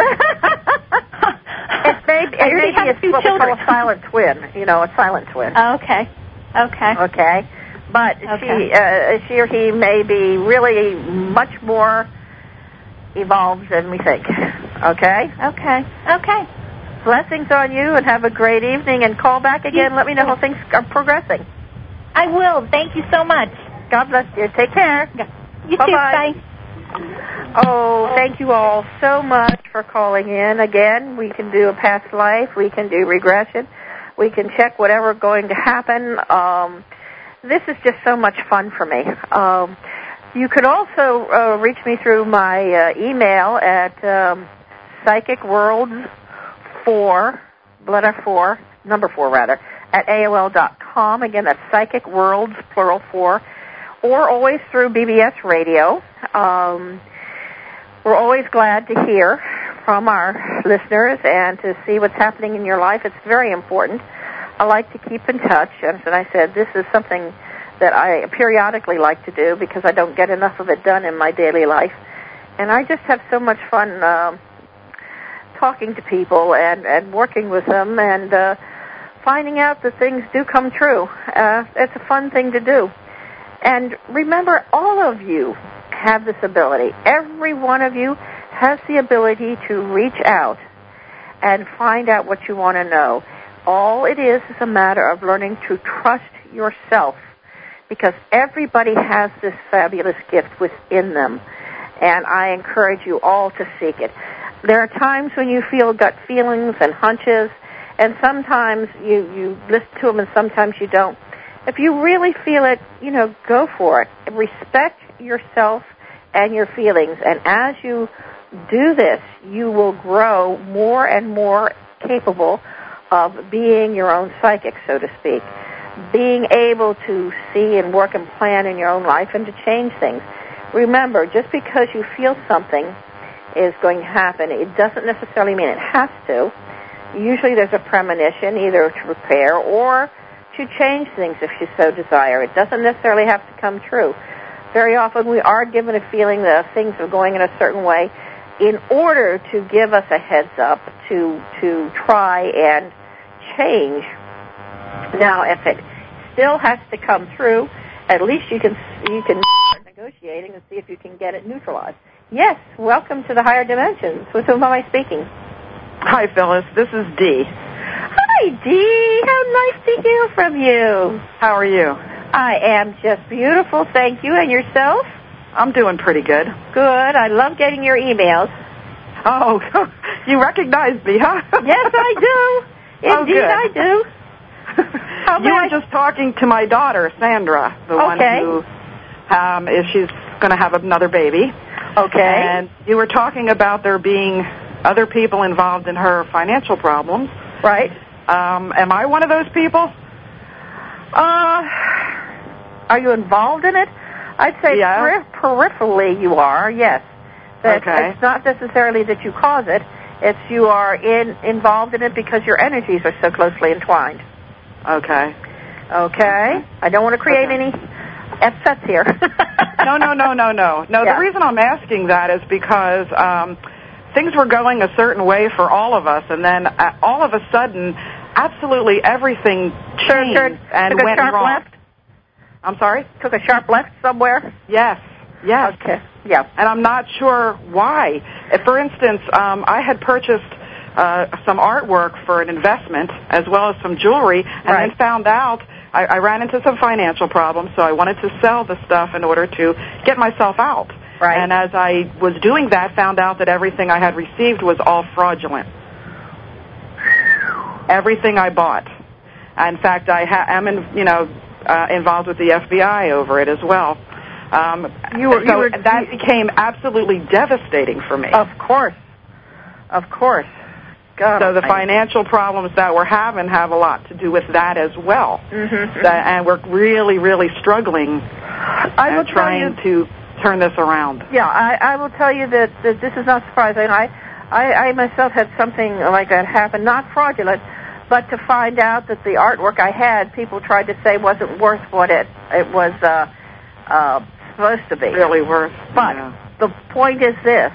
S1: It may, it
S3: I already
S1: may
S3: have
S1: be
S3: two
S1: a, what we call
S3: children.
S1: a silent twin, you know, a silent twin.
S3: Oh, okay. Okay.
S1: Okay? But
S3: Okay.
S1: she, uh, she or he may be really much more evolved than we think. Okay?
S3: Okay. Okay.
S1: Blessings on you, and have a great evening, and call back again.
S3: You
S1: Let me know
S3: too.
S1: how things are progressing.
S3: I will. Thank you so much.
S1: God bless you. Take care.
S3: You
S1: Bye-bye.
S3: too. Bye.
S1: Oh, thank you all so much for calling in. Again, we can do a past life. We can do regression. We can check whatever's going to happen. Um, this is just so much fun for me. Um, you could also uh, reach me through my uh, email at um, Psychic Worlds four, letter four, number four rather, at A O L dot com. Again, that's Psychic Worlds, plural four, or always through B B S Radio. Um, we're always glad to hear from our listeners and to see what's happening in your life. It's very important. I like to keep in touch. As I said, this is something that I periodically like to do because I don't get enough of it done in my daily life. And I just have so much fun uh, talking to people and, and working with them and uh, finding out that things do come true. Uh, it's a fun thing to do. And remember, all of you have this ability. Every one of you has the ability to reach out and find out what you want to know. All it is is a matter of learning to trust yourself, because everybody has this fabulous gift within them. and I encourage you all to seek it. There are times when you feel gut feelings and hunches, and sometimes you, you listen to them and sometimes you don't. If you really feel it, you know, go for it. Respect yourself and your feelings, and as you do this, you will grow more and more capable of being your own psychic, so to speak, being able to see and work and plan in your own life and to change things. Remember, just because you feel something is going to happen, it doesn't necessarily mean it has to. Usually there's a premonition either to repair or to change things if you so desire. It doesn't necessarily have to come true. Very often we are given a feeling that things are going in a certain way in order to give us a heads up to to try and change. Now, if it still has to come through, at least you can you can start negotiating and see if you can get it neutralized. Yes, welcome to the Higher Dimensions. With whom am I speaking?
S4: Hi, Phyllis. This is Dee.
S1: Hi, Dee. How nice to hear from you.
S4: How are you?
S1: I am just beautiful, thank you. And yourself?
S4: I'm doing pretty good.
S1: Good. I love getting your emails.
S4: Oh, you recognize me, huh?
S1: Yes, I do. Indeed,
S4: oh,
S1: I do. How
S4: you were
S1: I...
S4: just talking to my daughter, Sandra, the
S1: okay.
S4: one who um, is she's going to have another baby.
S1: Okay.
S4: And you were talking about there being other people involved in her financial problems.
S1: Right.
S4: Um, am I one of those people?
S1: Uh, are you involved in it? I'd say
S4: yeah.
S1: peri- peripherally you are, yes. That
S4: okay.
S1: It's not necessarily that you cause it. It's you are in, involved in it because your energies are so closely entwined.
S4: Okay.
S1: Okay. I don't want to create okay. any upsets here.
S4: no, no, no, no, no. No,
S1: yeah.
S4: The reason I'm asking that is because um, things were going a certain way for all of us, and then uh, all of a sudden, absolutely everything changed
S1: sure, sure.
S4: and
S1: Took
S4: went
S1: a sharp
S4: wrong.
S1: Left?
S4: I'm sorry?
S1: Took a sharp left somewhere?
S4: Yes, yes.
S1: Okay, yeah.
S4: And I'm not sure why. If, for instance, um, I had purchased uh, some artwork for an investment as well as some jewelry, and
S1: right.
S4: then found out I, I ran into some financial problems, so I wanted to sell the stuff in order to get myself out.
S1: Right.
S4: And as I was doing that, found out that everything I had received was all fraudulent. Everything I bought. In fact, I ha- am, in, you know, uh, involved with the F B I over it as well. Um,
S1: you were,
S4: so
S1: you were,
S4: that
S1: you,
S4: became absolutely devastating for me.
S1: Of course. Of course. God,
S4: so the
S1: I,
S4: financial problems that we're having have a lot to do with that as well.
S1: Mm-hmm.
S4: So, and we're really, really struggling
S1: I
S4: and trying
S1: you,
S4: to turn this around.
S1: Yeah, I, I will tell you that, that this is not surprising. I, I, I myself had something like that happen, not fraudulent, but to find out that the artwork I had, people tried to say wasn't worth what it it was uh, uh, supposed to be.
S4: Really worth.
S1: But
S4: yeah.
S1: the point is this.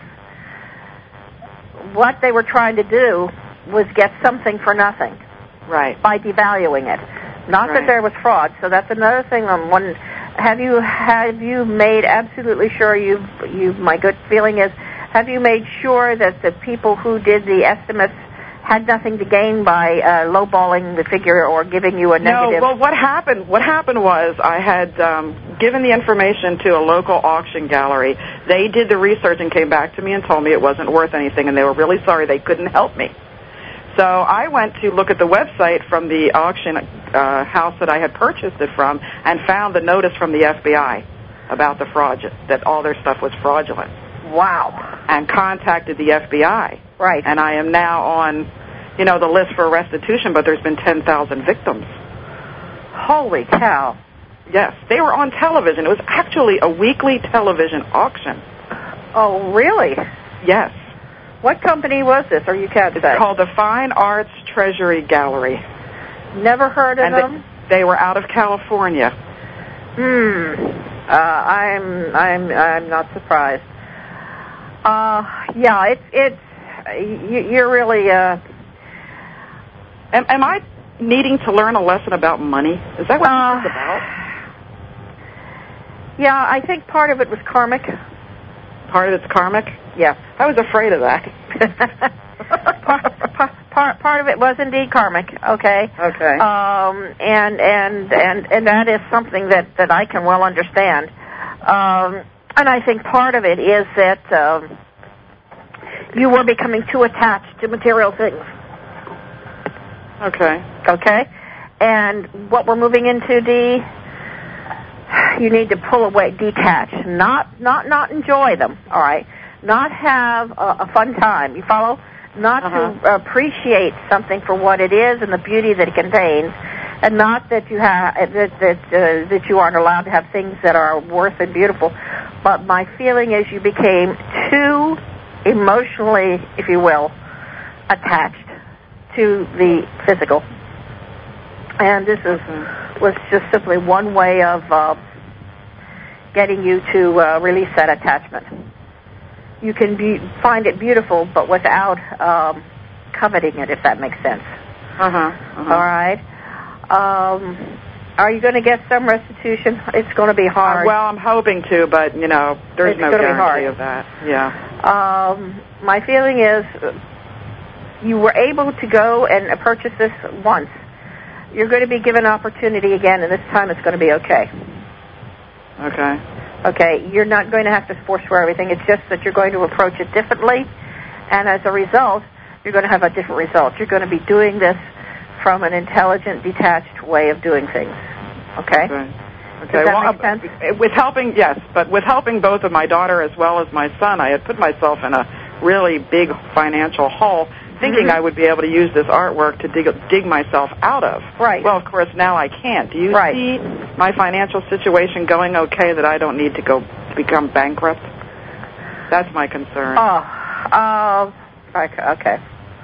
S1: What they were trying to do was get something for nothing.
S4: Right.
S1: By devaluing it. Not
S4: right.
S1: that there was fraud. So that's another thing on one. Have you have you made absolutely sure you you my good feeling is have you made sure that the people who did the estimates had nothing to gain by uh, lowballing the figure or giving you a negative?
S4: No, well, what happened, what happened was I had um, given the information to a local auction gallery. They did the research and came back to me and told me it wasn't worth anything, and they were really sorry they couldn't help me. So I went to look at the website from the auction uh, house that I had purchased it from and found the notice from the F B I about the fraud, that all their stuff was fraudulent.
S1: Wow.
S4: And contacted the F B I.
S1: Right.
S4: And I am now on, you know, the list for restitution, but there's been ten thousand victims.
S1: Holy cow.
S4: Yes. They were on television. It was actually a weekly television auction.
S1: Oh, really?
S4: Yes.
S1: What company was this, or you can't
S4: it's
S1: say?
S4: It's called the Fine Arts Treasury Gallery.
S1: Never heard of
S4: and
S1: them?
S4: They, they were out of California.
S1: Hmm. Uh, I'm, I'm, I'm not surprised. Uh, yeah, it's, it's, you're really, uh...
S4: Am, am I needing to learn a lesson about money? Is that what uh, this is about?
S1: Yeah, I think part of it was karmic.
S4: Part of it's karmic?
S1: Yeah.
S4: I was afraid of that.
S1: part, part, part of it was indeed karmic, okay?
S4: Okay.
S1: Um, and, and, and, and that is something that, that I can well understand. Um, And I think part of it is that um, you were becoming too attached to material things.
S4: Okay.
S1: Okay? And what we're moving into, Dee, you need to pull away, detach, not not not enjoy them, all right? Not have a, a fun time, you follow? Not uh-huh. to appreciate something for what it is and the beauty that it contains, and not that you have that that uh, that you aren't allowed to have things that are worth and beautiful. But my feeling is you became too emotionally, if you will, attached to the physical. And this is was just simply one way of uh, getting you to uh, release that attachment. You can be, find it beautiful, but without um, coveting it, if that makes sense.
S4: Uh-huh. uh-huh.
S1: All right. Um, are you going to get some restitution? It's going to be hard.
S4: Uh, well, I'm hoping to, but, you know, there's
S1: it's
S4: no
S1: guarantee
S4: hard. of that. Yeah.
S1: Um, my feeling is you were able to go and purchase this once. You're going to be given opportunity again, and this time it's going to be okay.
S4: Okay.
S1: Okay, you're not going to have to forswear everything. It's just that you're going to approach it differently, and as a result, you're going to have a different result. You're going to be doing this from an intelligent, detached way of doing things. Okay?
S4: Okay.
S1: Okay. Does that
S4: well,
S1: make sense?
S4: Uh, with helping, yes, but with helping both of my daughter as well as my son, I had put myself in a really big financial hole, thinking
S1: mm-hmm.
S4: I would be able to use this artwork to dig, dig myself out of.
S1: Right.
S4: Well, of course, now I can't. Do you
S1: right.
S4: see my financial situation going okay, that I don't need to go to become bankrupt? That's my concern.
S1: Oh, uh, okay. okay.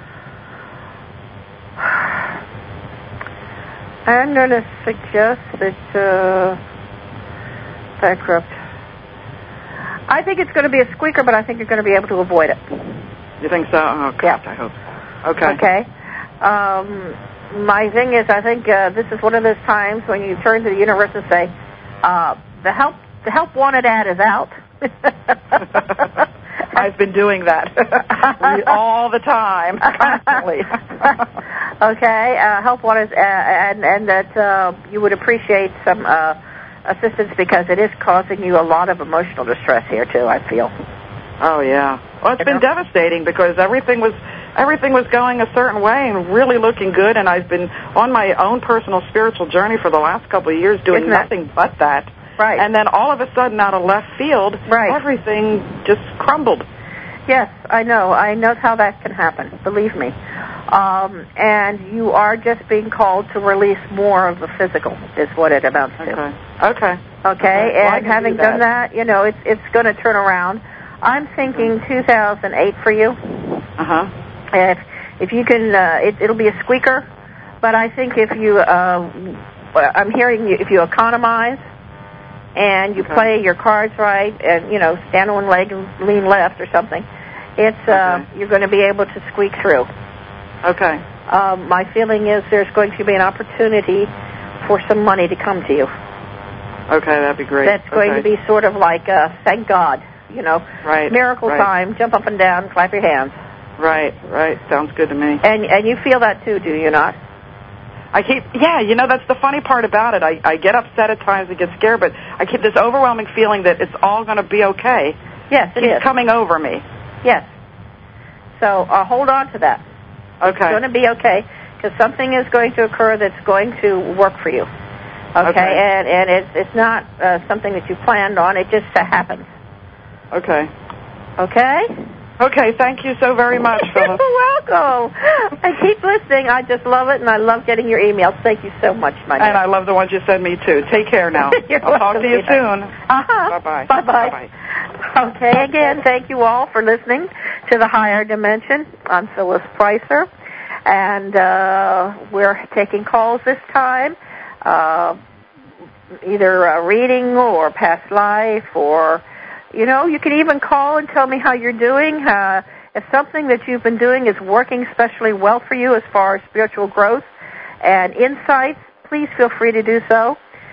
S1: I'm going to suggest that uh, bankrupt. I think it's going to be a squeaker, but I think you're going to be able to avoid it.
S4: You think so? Oh, God,
S1: yeah.
S4: I hope so. Okay.
S1: Okay. Um, my thing is, I think uh, this is one of those times when you turn to the universe and say, uh, the help the help wanted ad is out.
S4: I've been doing that all the time, constantly.
S1: Okay. Uh, help wanted, uh, and, and that uh, you would appreciate some uh, assistance because it is causing you a lot of emotional distress here, too, I feel.
S4: Oh, yeah. Well, it's
S1: you
S4: been
S1: know?
S4: devastating because everything was everything was going a certain way and really looking good, and I've been on my own personal spiritual journey for the last couple of years doing nothing but that.
S1: Right.
S4: And then all of a sudden, out of left field,
S1: right.
S4: everything just crumbled.
S1: Yes, I know. I know how that can happen, believe me. Um, and you are just being called to release more of the physical, is what it amounts to.
S4: Okay. Okay.
S1: Okay,
S4: okay. Well,
S1: and having
S4: do that.
S1: done that, you know, it's it's going to turn around. I'm thinking two thousand eight for you.
S4: Uh-huh.
S1: If if you can, uh, it, it'll be a squeaker, but I think if you, uh, I'm hearing you, if you economize and you
S4: okay.
S1: play your cards right, and you know, stand on one leg and lean left or something, it's uh,
S4: okay.
S1: you're going to be able to squeak through.
S4: Okay.
S1: Um, my feeling is there's going to be an opportunity for some money to come to you.
S4: Okay, that'd be great.
S1: That's going
S4: okay.
S1: to be sort of like, uh, thank God, you know,
S4: right.
S1: miracle
S4: right.
S1: time, jump up and down, clap your hands.
S4: Right, right. Sounds good to me.
S1: And and you feel that too, do you not?
S4: I keep, yeah, you know, that's the funny part about it. I, I get upset at times, I get scared, but I keep this overwhelming feeling that it's all going to be okay.
S1: Yes, it
S4: keeps
S1: is.
S4: coming over me.
S1: Yes. So uh, hold on to that.
S4: Okay.
S1: It's going to be okay, because something is going to occur that's going to work for you. Okay,
S4: okay.
S1: and and it's it's not uh, something that you planned on. It just uh, happens.
S4: Okay.
S1: Okay.
S4: Okay. Thank you so very much, Phyllis.
S1: You're welcome. And keep listening. I just love it, and I love getting your emails. Thank you so much, my dear.
S4: And I love the ones you send me too. Take care now.
S1: You're
S4: I'll
S1: welcome,
S4: talk to you
S1: sweetheart.
S4: soon.
S1: Uh-huh.
S4: Bye-bye.
S1: Bye-bye.
S4: Bye-bye.
S1: Okay, again, thank you all for listening to The Higher Dimension. I'm Phyllis Pricer, and uh, we're taking calls this time, uh, either a reading or past life, or, you know, you can even call and tell me how you're doing. Uh, if something that you've been doing is working especially well for you as far as spiritual growth and insights, please feel free to do so.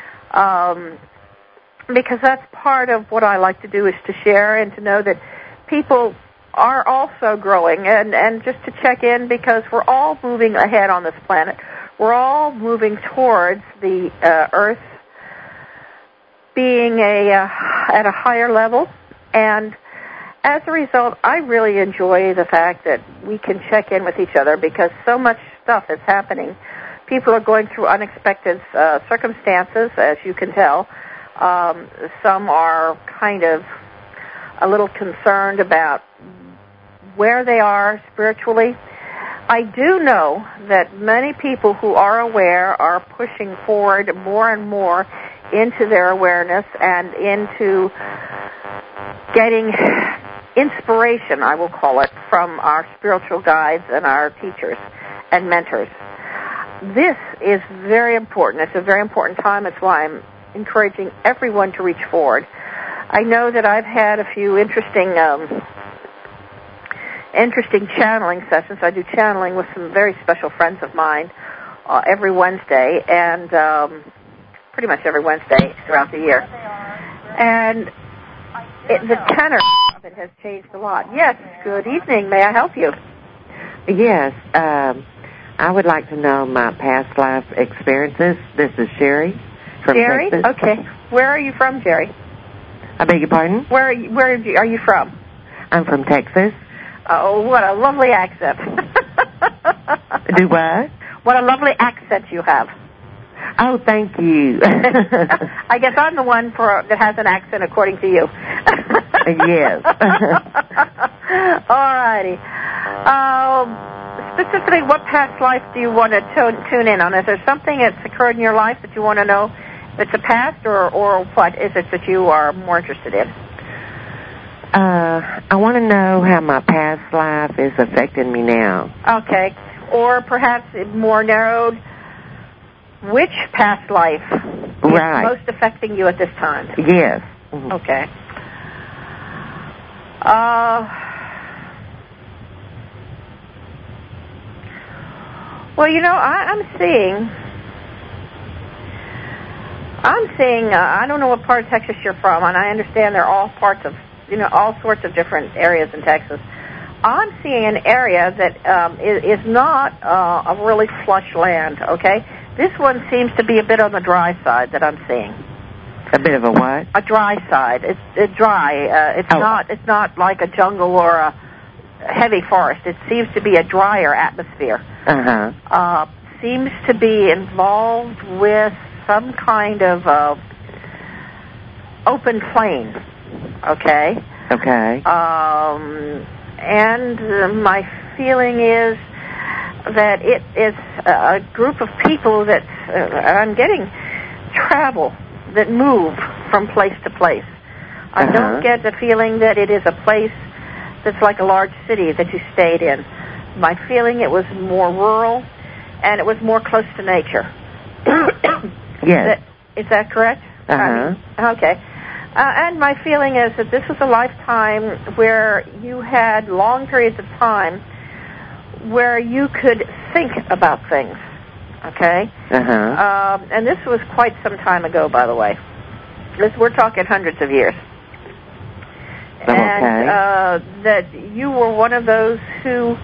S1: Um, because that's part of what I like to do, is to share and to know that people are also growing, and, and just to check in, because we're all moving ahead on this planet. We're all moving towards the uh, Earth being a uh, at a higher level, and as a result, I really enjoy the fact that we can check in with each other because so much stuff is happening. People are going through unexpected uh, circumstances, as you can tell. Um, some are kind of a little concerned about where they are spiritually. I do know that many people who are aware are pushing forward more and more into their awareness and into getting inspiration, I will call it, from our spiritual guides and our teachers and mentors. This is very important. It's a very important time. That's why I'm encouraging everyone to reach forward. I know that I've had a few interesting um, interesting channeling sessions. I do channeling with some very special friends of mine uh, every Wednesday, and um, pretty much every Wednesday throughout the year. And it, the tenor of it has changed a lot. Yes, good evening. May I help you?
S5: Yes, um, I would like to know my past life experiences. This is Sherry from
S1: Jerry?
S5: Texas.
S1: Okay. Where are you from, Jerry?
S5: I beg your pardon?
S1: Where are you, where are you from?
S5: I'm from Texas.
S1: Oh, what a lovely accent.
S5: Do what?
S1: What a lovely accent you have.
S5: Oh, thank you.
S1: I guess I'm the one for that has an accent according to you.
S5: Yes.
S1: All righty. Um, specifically, what past life do you want to t- tune in on? Is there something that's occurred in your life that you want to know that's a past, or, or what is it that you are more interested in?
S5: Uh, I want to know how my past life is affecting me now.
S1: Okay. Or perhaps more narrowed, which past life
S5: right.
S1: is most affecting you at this time?
S5: Yes. Mm-hmm.
S1: Okay. Uh, well, you know, I, I'm seeing, I'm seeing, uh, I don't know what part of Texas you're from, and I understand they're all parts of, you know, all sorts of different areas in Texas. I'm seeing an area that um, is, is not uh, a really flush land, okay? This one seems to be a bit on the dry side that I'm seeing.
S5: A bit of a what?
S1: A dry side. It's, it's dry. Uh, it's
S5: oh.
S1: not. It's not like a jungle or a heavy forest. It seems to be a drier atmosphere.
S5: Uh-huh.
S1: Uh, seems to be involved with some kind of uh, open plain. Okay.
S5: Okay.
S1: Um, and uh, my feeling is that it is a group of people that uh, I'm getting travel that move from place to place. I
S5: uh-huh.
S1: don't get the feeling that it is a place that's like a large city that you stayed in. My feeling it was more rural, and it was more close to nature.
S5: Yes.
S1: Is that correct?
S5: Uh-huh.
S1: I mean, okay. Uh, and my feeling is that this was a lifetime where you had long periods of time where you could think about things, okay?
S5: Uh-huh.
S1: Um, and this was quite some time ago, by the way. This, we're talking hundreds of years.
S5: Oh,
S1: and
S5: okay.
S1: uh, that you were one of those who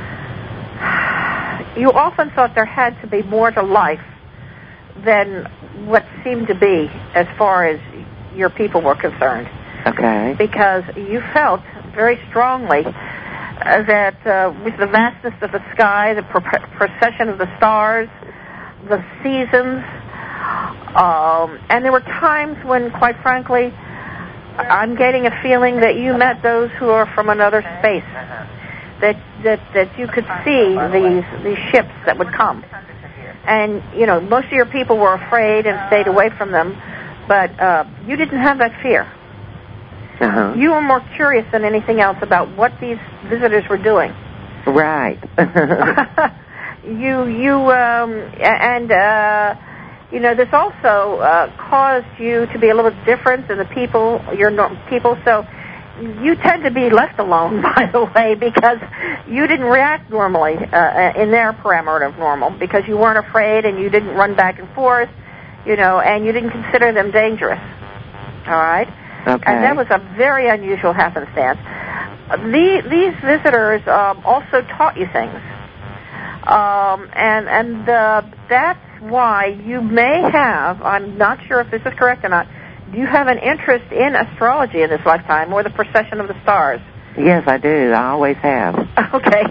S1: you often thought there had to be more to life than what seemed to be as far as your people were concerned.
S5: Okay.
S1: Because you felt very strongly uh, that uh, with the vastness of the sky, the pro- procession of the stars, the seasons, um, and there were times when, quite frankly, I'm getting a feeling that you met those who are from another space, that that that you could see these these ships that would come, and you know most of your people were afraid and stayed away from them. But uh, you didn't have that fear.
S5: Uh-huh.
S1: You were more curious than anything else about what these visitors were doing.
S5: Right.
S1: you, you, um, and, uh, you know, this also uh, caused you to be a little bit different than the people, your no- people. So you tend to be left alone, by the way, because you didn't react normally uh, in their parameter of normal, because you weren't afraid and you didn't run back and forth. You know, and you didn't consider them dangerous. All right?
S5: Okay.
S1: And that was a very unusual happenstance. The, these visitors um, also taught you things. Um, and and uh, that's why you may have, I'm not sure if this is correct or not, do you have an interest in astrology in this lifetime, or the precession of the stars?
S5: Yes, I do. I always have.
S1: Okay.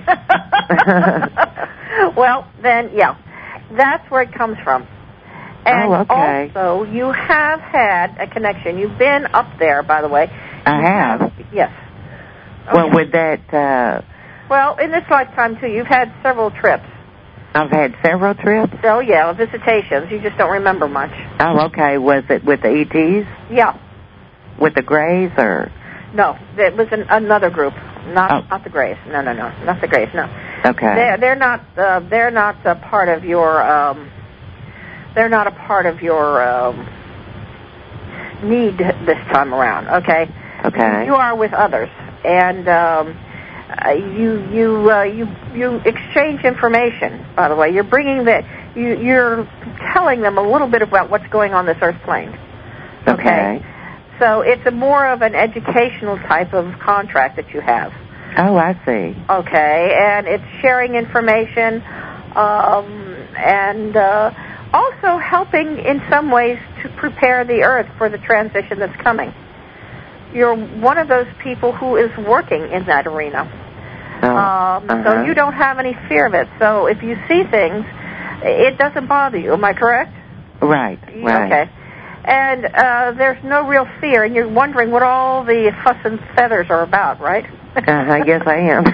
S1: Well, then, yeah, that's where it comes from. And
S5: oh, okay.
S1: also, you have had a connection. You've been up there, by the way.
S5: I have.
S1: have. Yes. Okay.
S5: Well, with that... Uh,
S1: well, in this lifetime, too, you've had several trips.
S5: I've had several trips?
S1: Oh, yeah, visitations. You just don't remember much.
S5: Oh, okay. Was it with the E Ts?
S1: Yeah.
S5: With the Greys, or...?
S1: No, it was an, another group, not
S5: oh.
S1: not the Greys. No, no, no, not the Greys. No.
S5: Okay.
S1: They're they're not uh, they're not a part of your um, they're not a part of your um, need this time around. Okay.
S5: Okay.
S1: You are with others, and um, uh, you you uh, you you exchange information. By the way, you're bringing the you you're telling them a little bit about what's going on this Earth plane. Okay.
S5: Okay.
S1: So it's a more of an educational type of contract that you have.
S5: Oh, I see.
S1: Okay, and it's sharing information um, and uh, also helping in some ways to prepare the Earth for the transition that's coming. You're one of those people who is working in that arena.
S5: Oh,
S1: um,
S5: uh-huh.
S1: So you don't have any fear of it. So if you see things, it doesn't bother you. Am I correct?
S5: Right, right.
S1: Okay. And uh, there's no real fear, and you're wondering what all the fuss and feathers are about, right?
S5: uh-huh, yes, I am.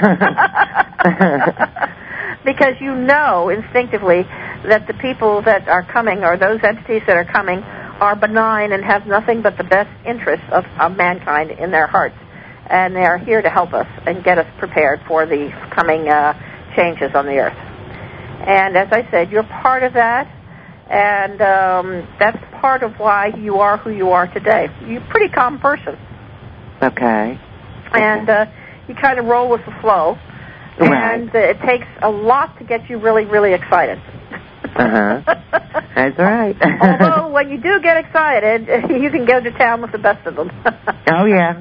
S1: Because you know instinctively that the people that are coming, or those entities that are coming, are benign and have nothing but the best interests of, of mankind in their hearts. And they are here to help us and get us prepared for the coming uh, changes on the Earth. And as I said, you're part of that. And um, that's part of why you are who you are today. You're a pretty calm person.
S5: Okay.
S1: And uh, you kind of roll with the flow.
S5: Right.
S1: And uh, it takes a lot to get you really, really excited.
S5: Uh-huh. That's right.
S1: Although when you do get excited, you can go to town with the best of them.
S5: Oh, yeah.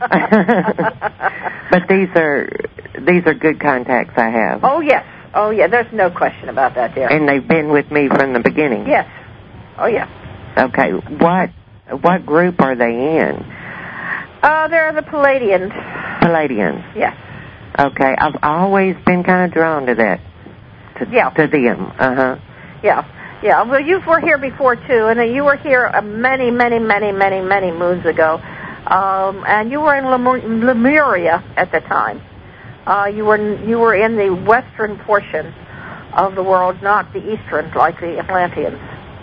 S5: But these are these are good contacts I have.
S1: Oh, yes. Oh, yeah, there's no question about that, dear.
S5: And they've been with me from the beginning?
S1: Yes. Oh, yeah.
S5: Okay. What what group are they in?
S1: Uh, they're the Palladians.
S5: Palladians?
S1: Yes.
S5: Okay. I've always been kind of drawn to that. To,
S1: yeah.
S5: To them. Uh-huh.
S1: Yeah. Yeah. Well, you were here before, too, and you were here uh, many, many, many, many, many moons ago. Um, and you were in Lemur- Lemuria at the time. Uh, you were you were in the western portion of the world, not the eastern, like the Atlanteans.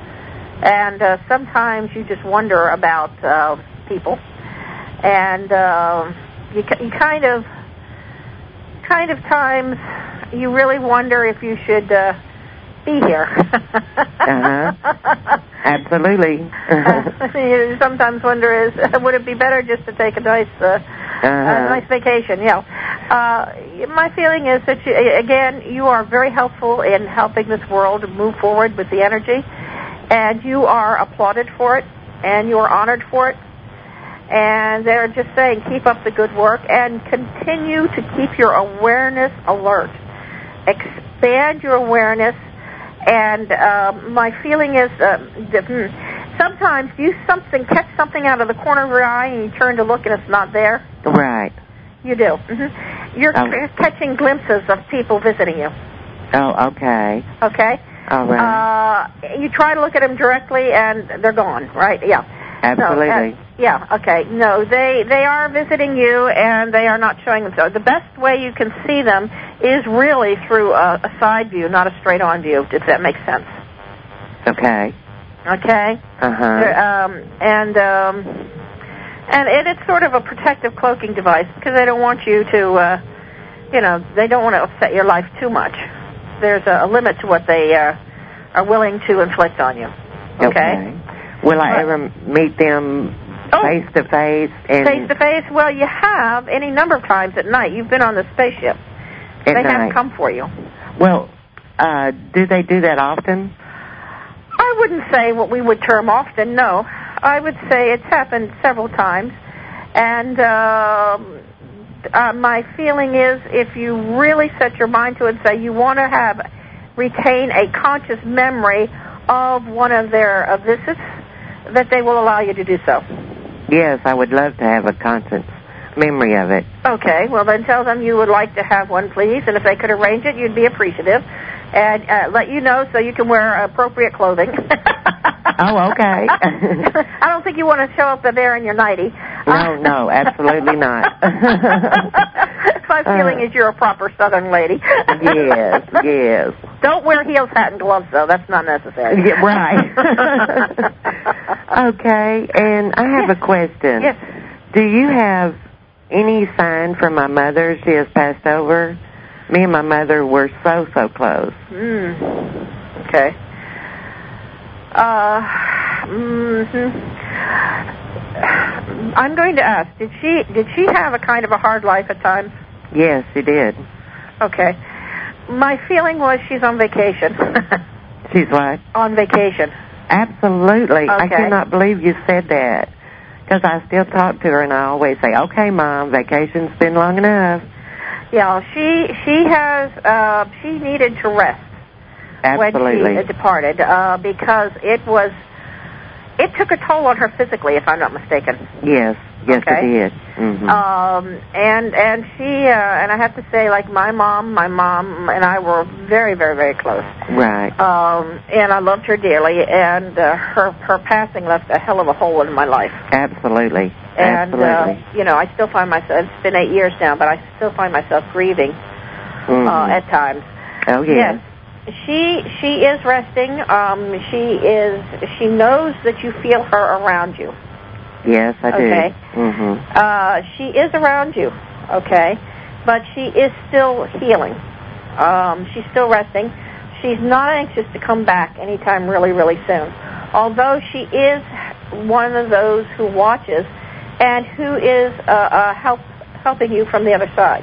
S1: And uh, sometimes you just wonder about uh, people, and uh, you you kind of kind of times you really wonder if you should uh, be here.
S5: Uh-huh. Absolutely.
S1: uh, you sometimes wonder is would it be better just to take a nice uh, uh-huh. a nice vacation? You know, uh, my feeling is that you, again you are very helpful in helping this world move forward with the energy, and you are applauded for it, and you are honored for it. And they're just saying, keep up the good work and continue to keep your awareness alert. Expand your awareness. And uh, my feeling is uh, that, hmm, sometimes you something catch something out of the corner of your eye and you turn to look and it's not there.
S5: Right.
S1: You do. Mm-hmm. You're
S5: oh.
S1: c- catching glimpses of people visiting you.
S5: Oh, okay.
S1: Okay?
S5: All right.
S1: Uh, you try to look at them directly and they're gone, right? Yeah.
S5: Absolutely.
S1: No, uh, yeah, okay. No, they they are visiting you, and they are not showing themselves. The best way you can see them is really through a, a side view, not a straight-on view, if that makes sense.
S5: Okay.
S1: Okay?
S5: Uh-huh.
S1: Um, and, um, and it, it's sort of a protective cloaking device, because they don't want you to, uh, you know, they don't want to upset your life too much. There's a, a limit to what they uh, are willing to inflict on you. Okay?
S5: Okay. Will I ever meet them
S1: oh,
S5: face to face?
S1: Face to face? Well, you have any number of times at night. You've been on the spaceship.
S5: At
S1: they
S5: night.
S1: have come for you.
S5: Well, uh, do they do that often?
S1: I wouldn't say what we would term often, no. I would say it's happened several times. And uh, uh, my feeling is if you really set your mind to it and say you want to have, retain a conscious memory of one of their uh, visits, that they will allow you to do so.
S5: Yes, I would love to have a conscious memory of it.
S1: Okay, well then tell them you would like to have one, please, and if they could arrange it, you'd be appreciative, and uh, let you know so you can wear appropriate clothing.
S5: Oh, okay.
S1: I don't think you want to show up there in your nightie.
S5: No, no, absolutely not.
S1: My feeling uh, is you're a proper Southern lady.
S5: Yes, yes.
S1: Don't wear heels, hat, and gloves, though. That's not necessary.
S5: Yeah, right. Okay, and I have a question.
S1: Yes.
S5: Do you have any sign from my mother? She has passed over. Me and my mother were so, so close.
S1: Mm. Okay. Uh, mm-hmm. I'm going to ask, did she did she have a kind of a hard life at times?
S5: Yes, she did.
S1: Okay. My feeling was she's on vacation.
S5: She's what?
S1: On vacation.
S5: Absolutely.
S1: Okay.
S5: I cannot believe you said that. Because I still talk to her, and I always say, okay, Mom, vacation's been long enough.
S1: Yeah, she she has, uh, she needed to rest.
S5: Absolutely.
S1: When she departed, uh, because it was, it took a toll on her physically, if I'm not mistaken.
S5: Yes, yes
S1: okay.
S5: it did. Mm-hmm.
S1: Um, and and she, uh, and I have to say, like my mom, my mom and I were very, very, very close.
S5: Right.
S1: Um, and I loved her dearly, and uh, her her passing left a hell of a hole in my life.
S5: Absolutely.
S1: And,
S5: Absolutely.
S1: uh, you know, I still find myself, it's been eight years now, but I still find myself grieving
S5: mm-hmm.
S1: uh, at times.
S5: Oh, yes.
S1: Yes. She she is resting. Um, she is. She knows that you feel her around you.
S5: Yes, I do.
S1: Okay.
S5: Mm-hmm.
S1: Uh, she is around you. Okay, but she is still healing. Um, she's still resting. She's not anxious to come back anytime really, really soon. Although she is one of those who watches and who is uh, uh, help helping you from the other side.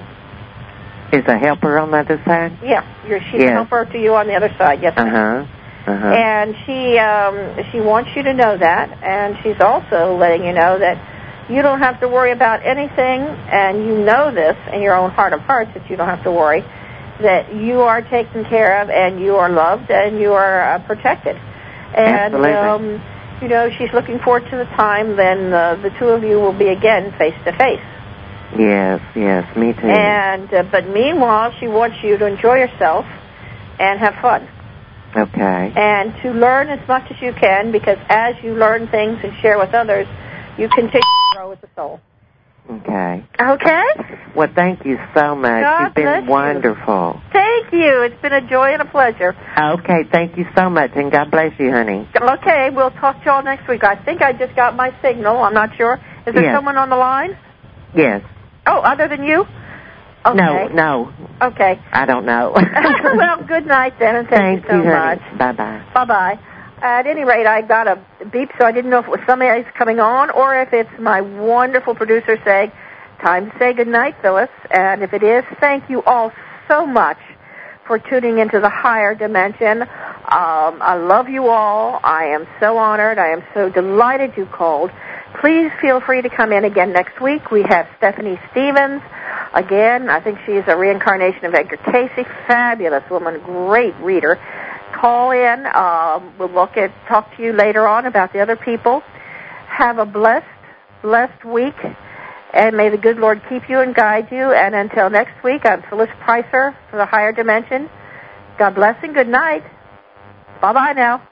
S5: Is a helper on the other side?
S1: Yeah, you're, she's
S5: yes.
S1: a helper to you on the other side, yes.
S5: Uh-huh, uh-huh.
S1: And she um, she wants you to know that, and she's also letting you know that you don't have to worry about anything, and you know this in your own heart of hearts that you don't have to worry, that you are taken care of, and you are loved, and you are uh, protected. And,
S5: Absolutely.
S1: um, you know, she's looking forward to the time then uh, the two of you will be again face-to-face.
S5: Yes, yes, me too.
S1: And uh, but meanwhile, she wants you to enjoy yourself and have fun.
S5: Okay.
S1: And to learn as much as you can, because as you learn things and share with others, you continue to grow as a soul.
S5: Okay.
S1: Okay?
S5: Well, thank you so much.
S1: God
S5: You've been
S1: bless
S5: wonderful.
S1: You. Thank you. It's been a joy and a pleasure.
S5: Okay, thank you so much, and God bless you, honey.
S1: Okay, we'll talk to y'all next week. I think I just got my signal. I'm not sure. Is there
S5: yes.
S1: someone on the line?
S5: Yes.
S1: Oh, other than you? Okay.
S5: No, no.
S1: Okay.
S5: I don't know.
S1: Well, good night then, and thank,
S5: thank
S1: you so
S5: you,
S1: much.
S5: Bye-bye.
S1: Bye-bye. At any rate, I got a beep, so I didn't know if it was somebody else coming on or if it's my wonderful producer saying, time to say good night, Phyllis. And if it is, thank you all so much for tuning into the higher dimension. Um, I love you all. I am so honored. I am so delighted you called. Please feel free to come in again next week. We have Stephanie Stevens. Again, I think she's a reincarnation of Edgar Cayce. Fabulous woman, great reader. Call in. Um, we'll look at, talk to you later on about the other people. Have a blessed, blessed week, and may the good Lord keep you and guide you. And until next week, I'm Phyllis Pricer for the Higher Dimension. God bless and good night. Bye-bye now.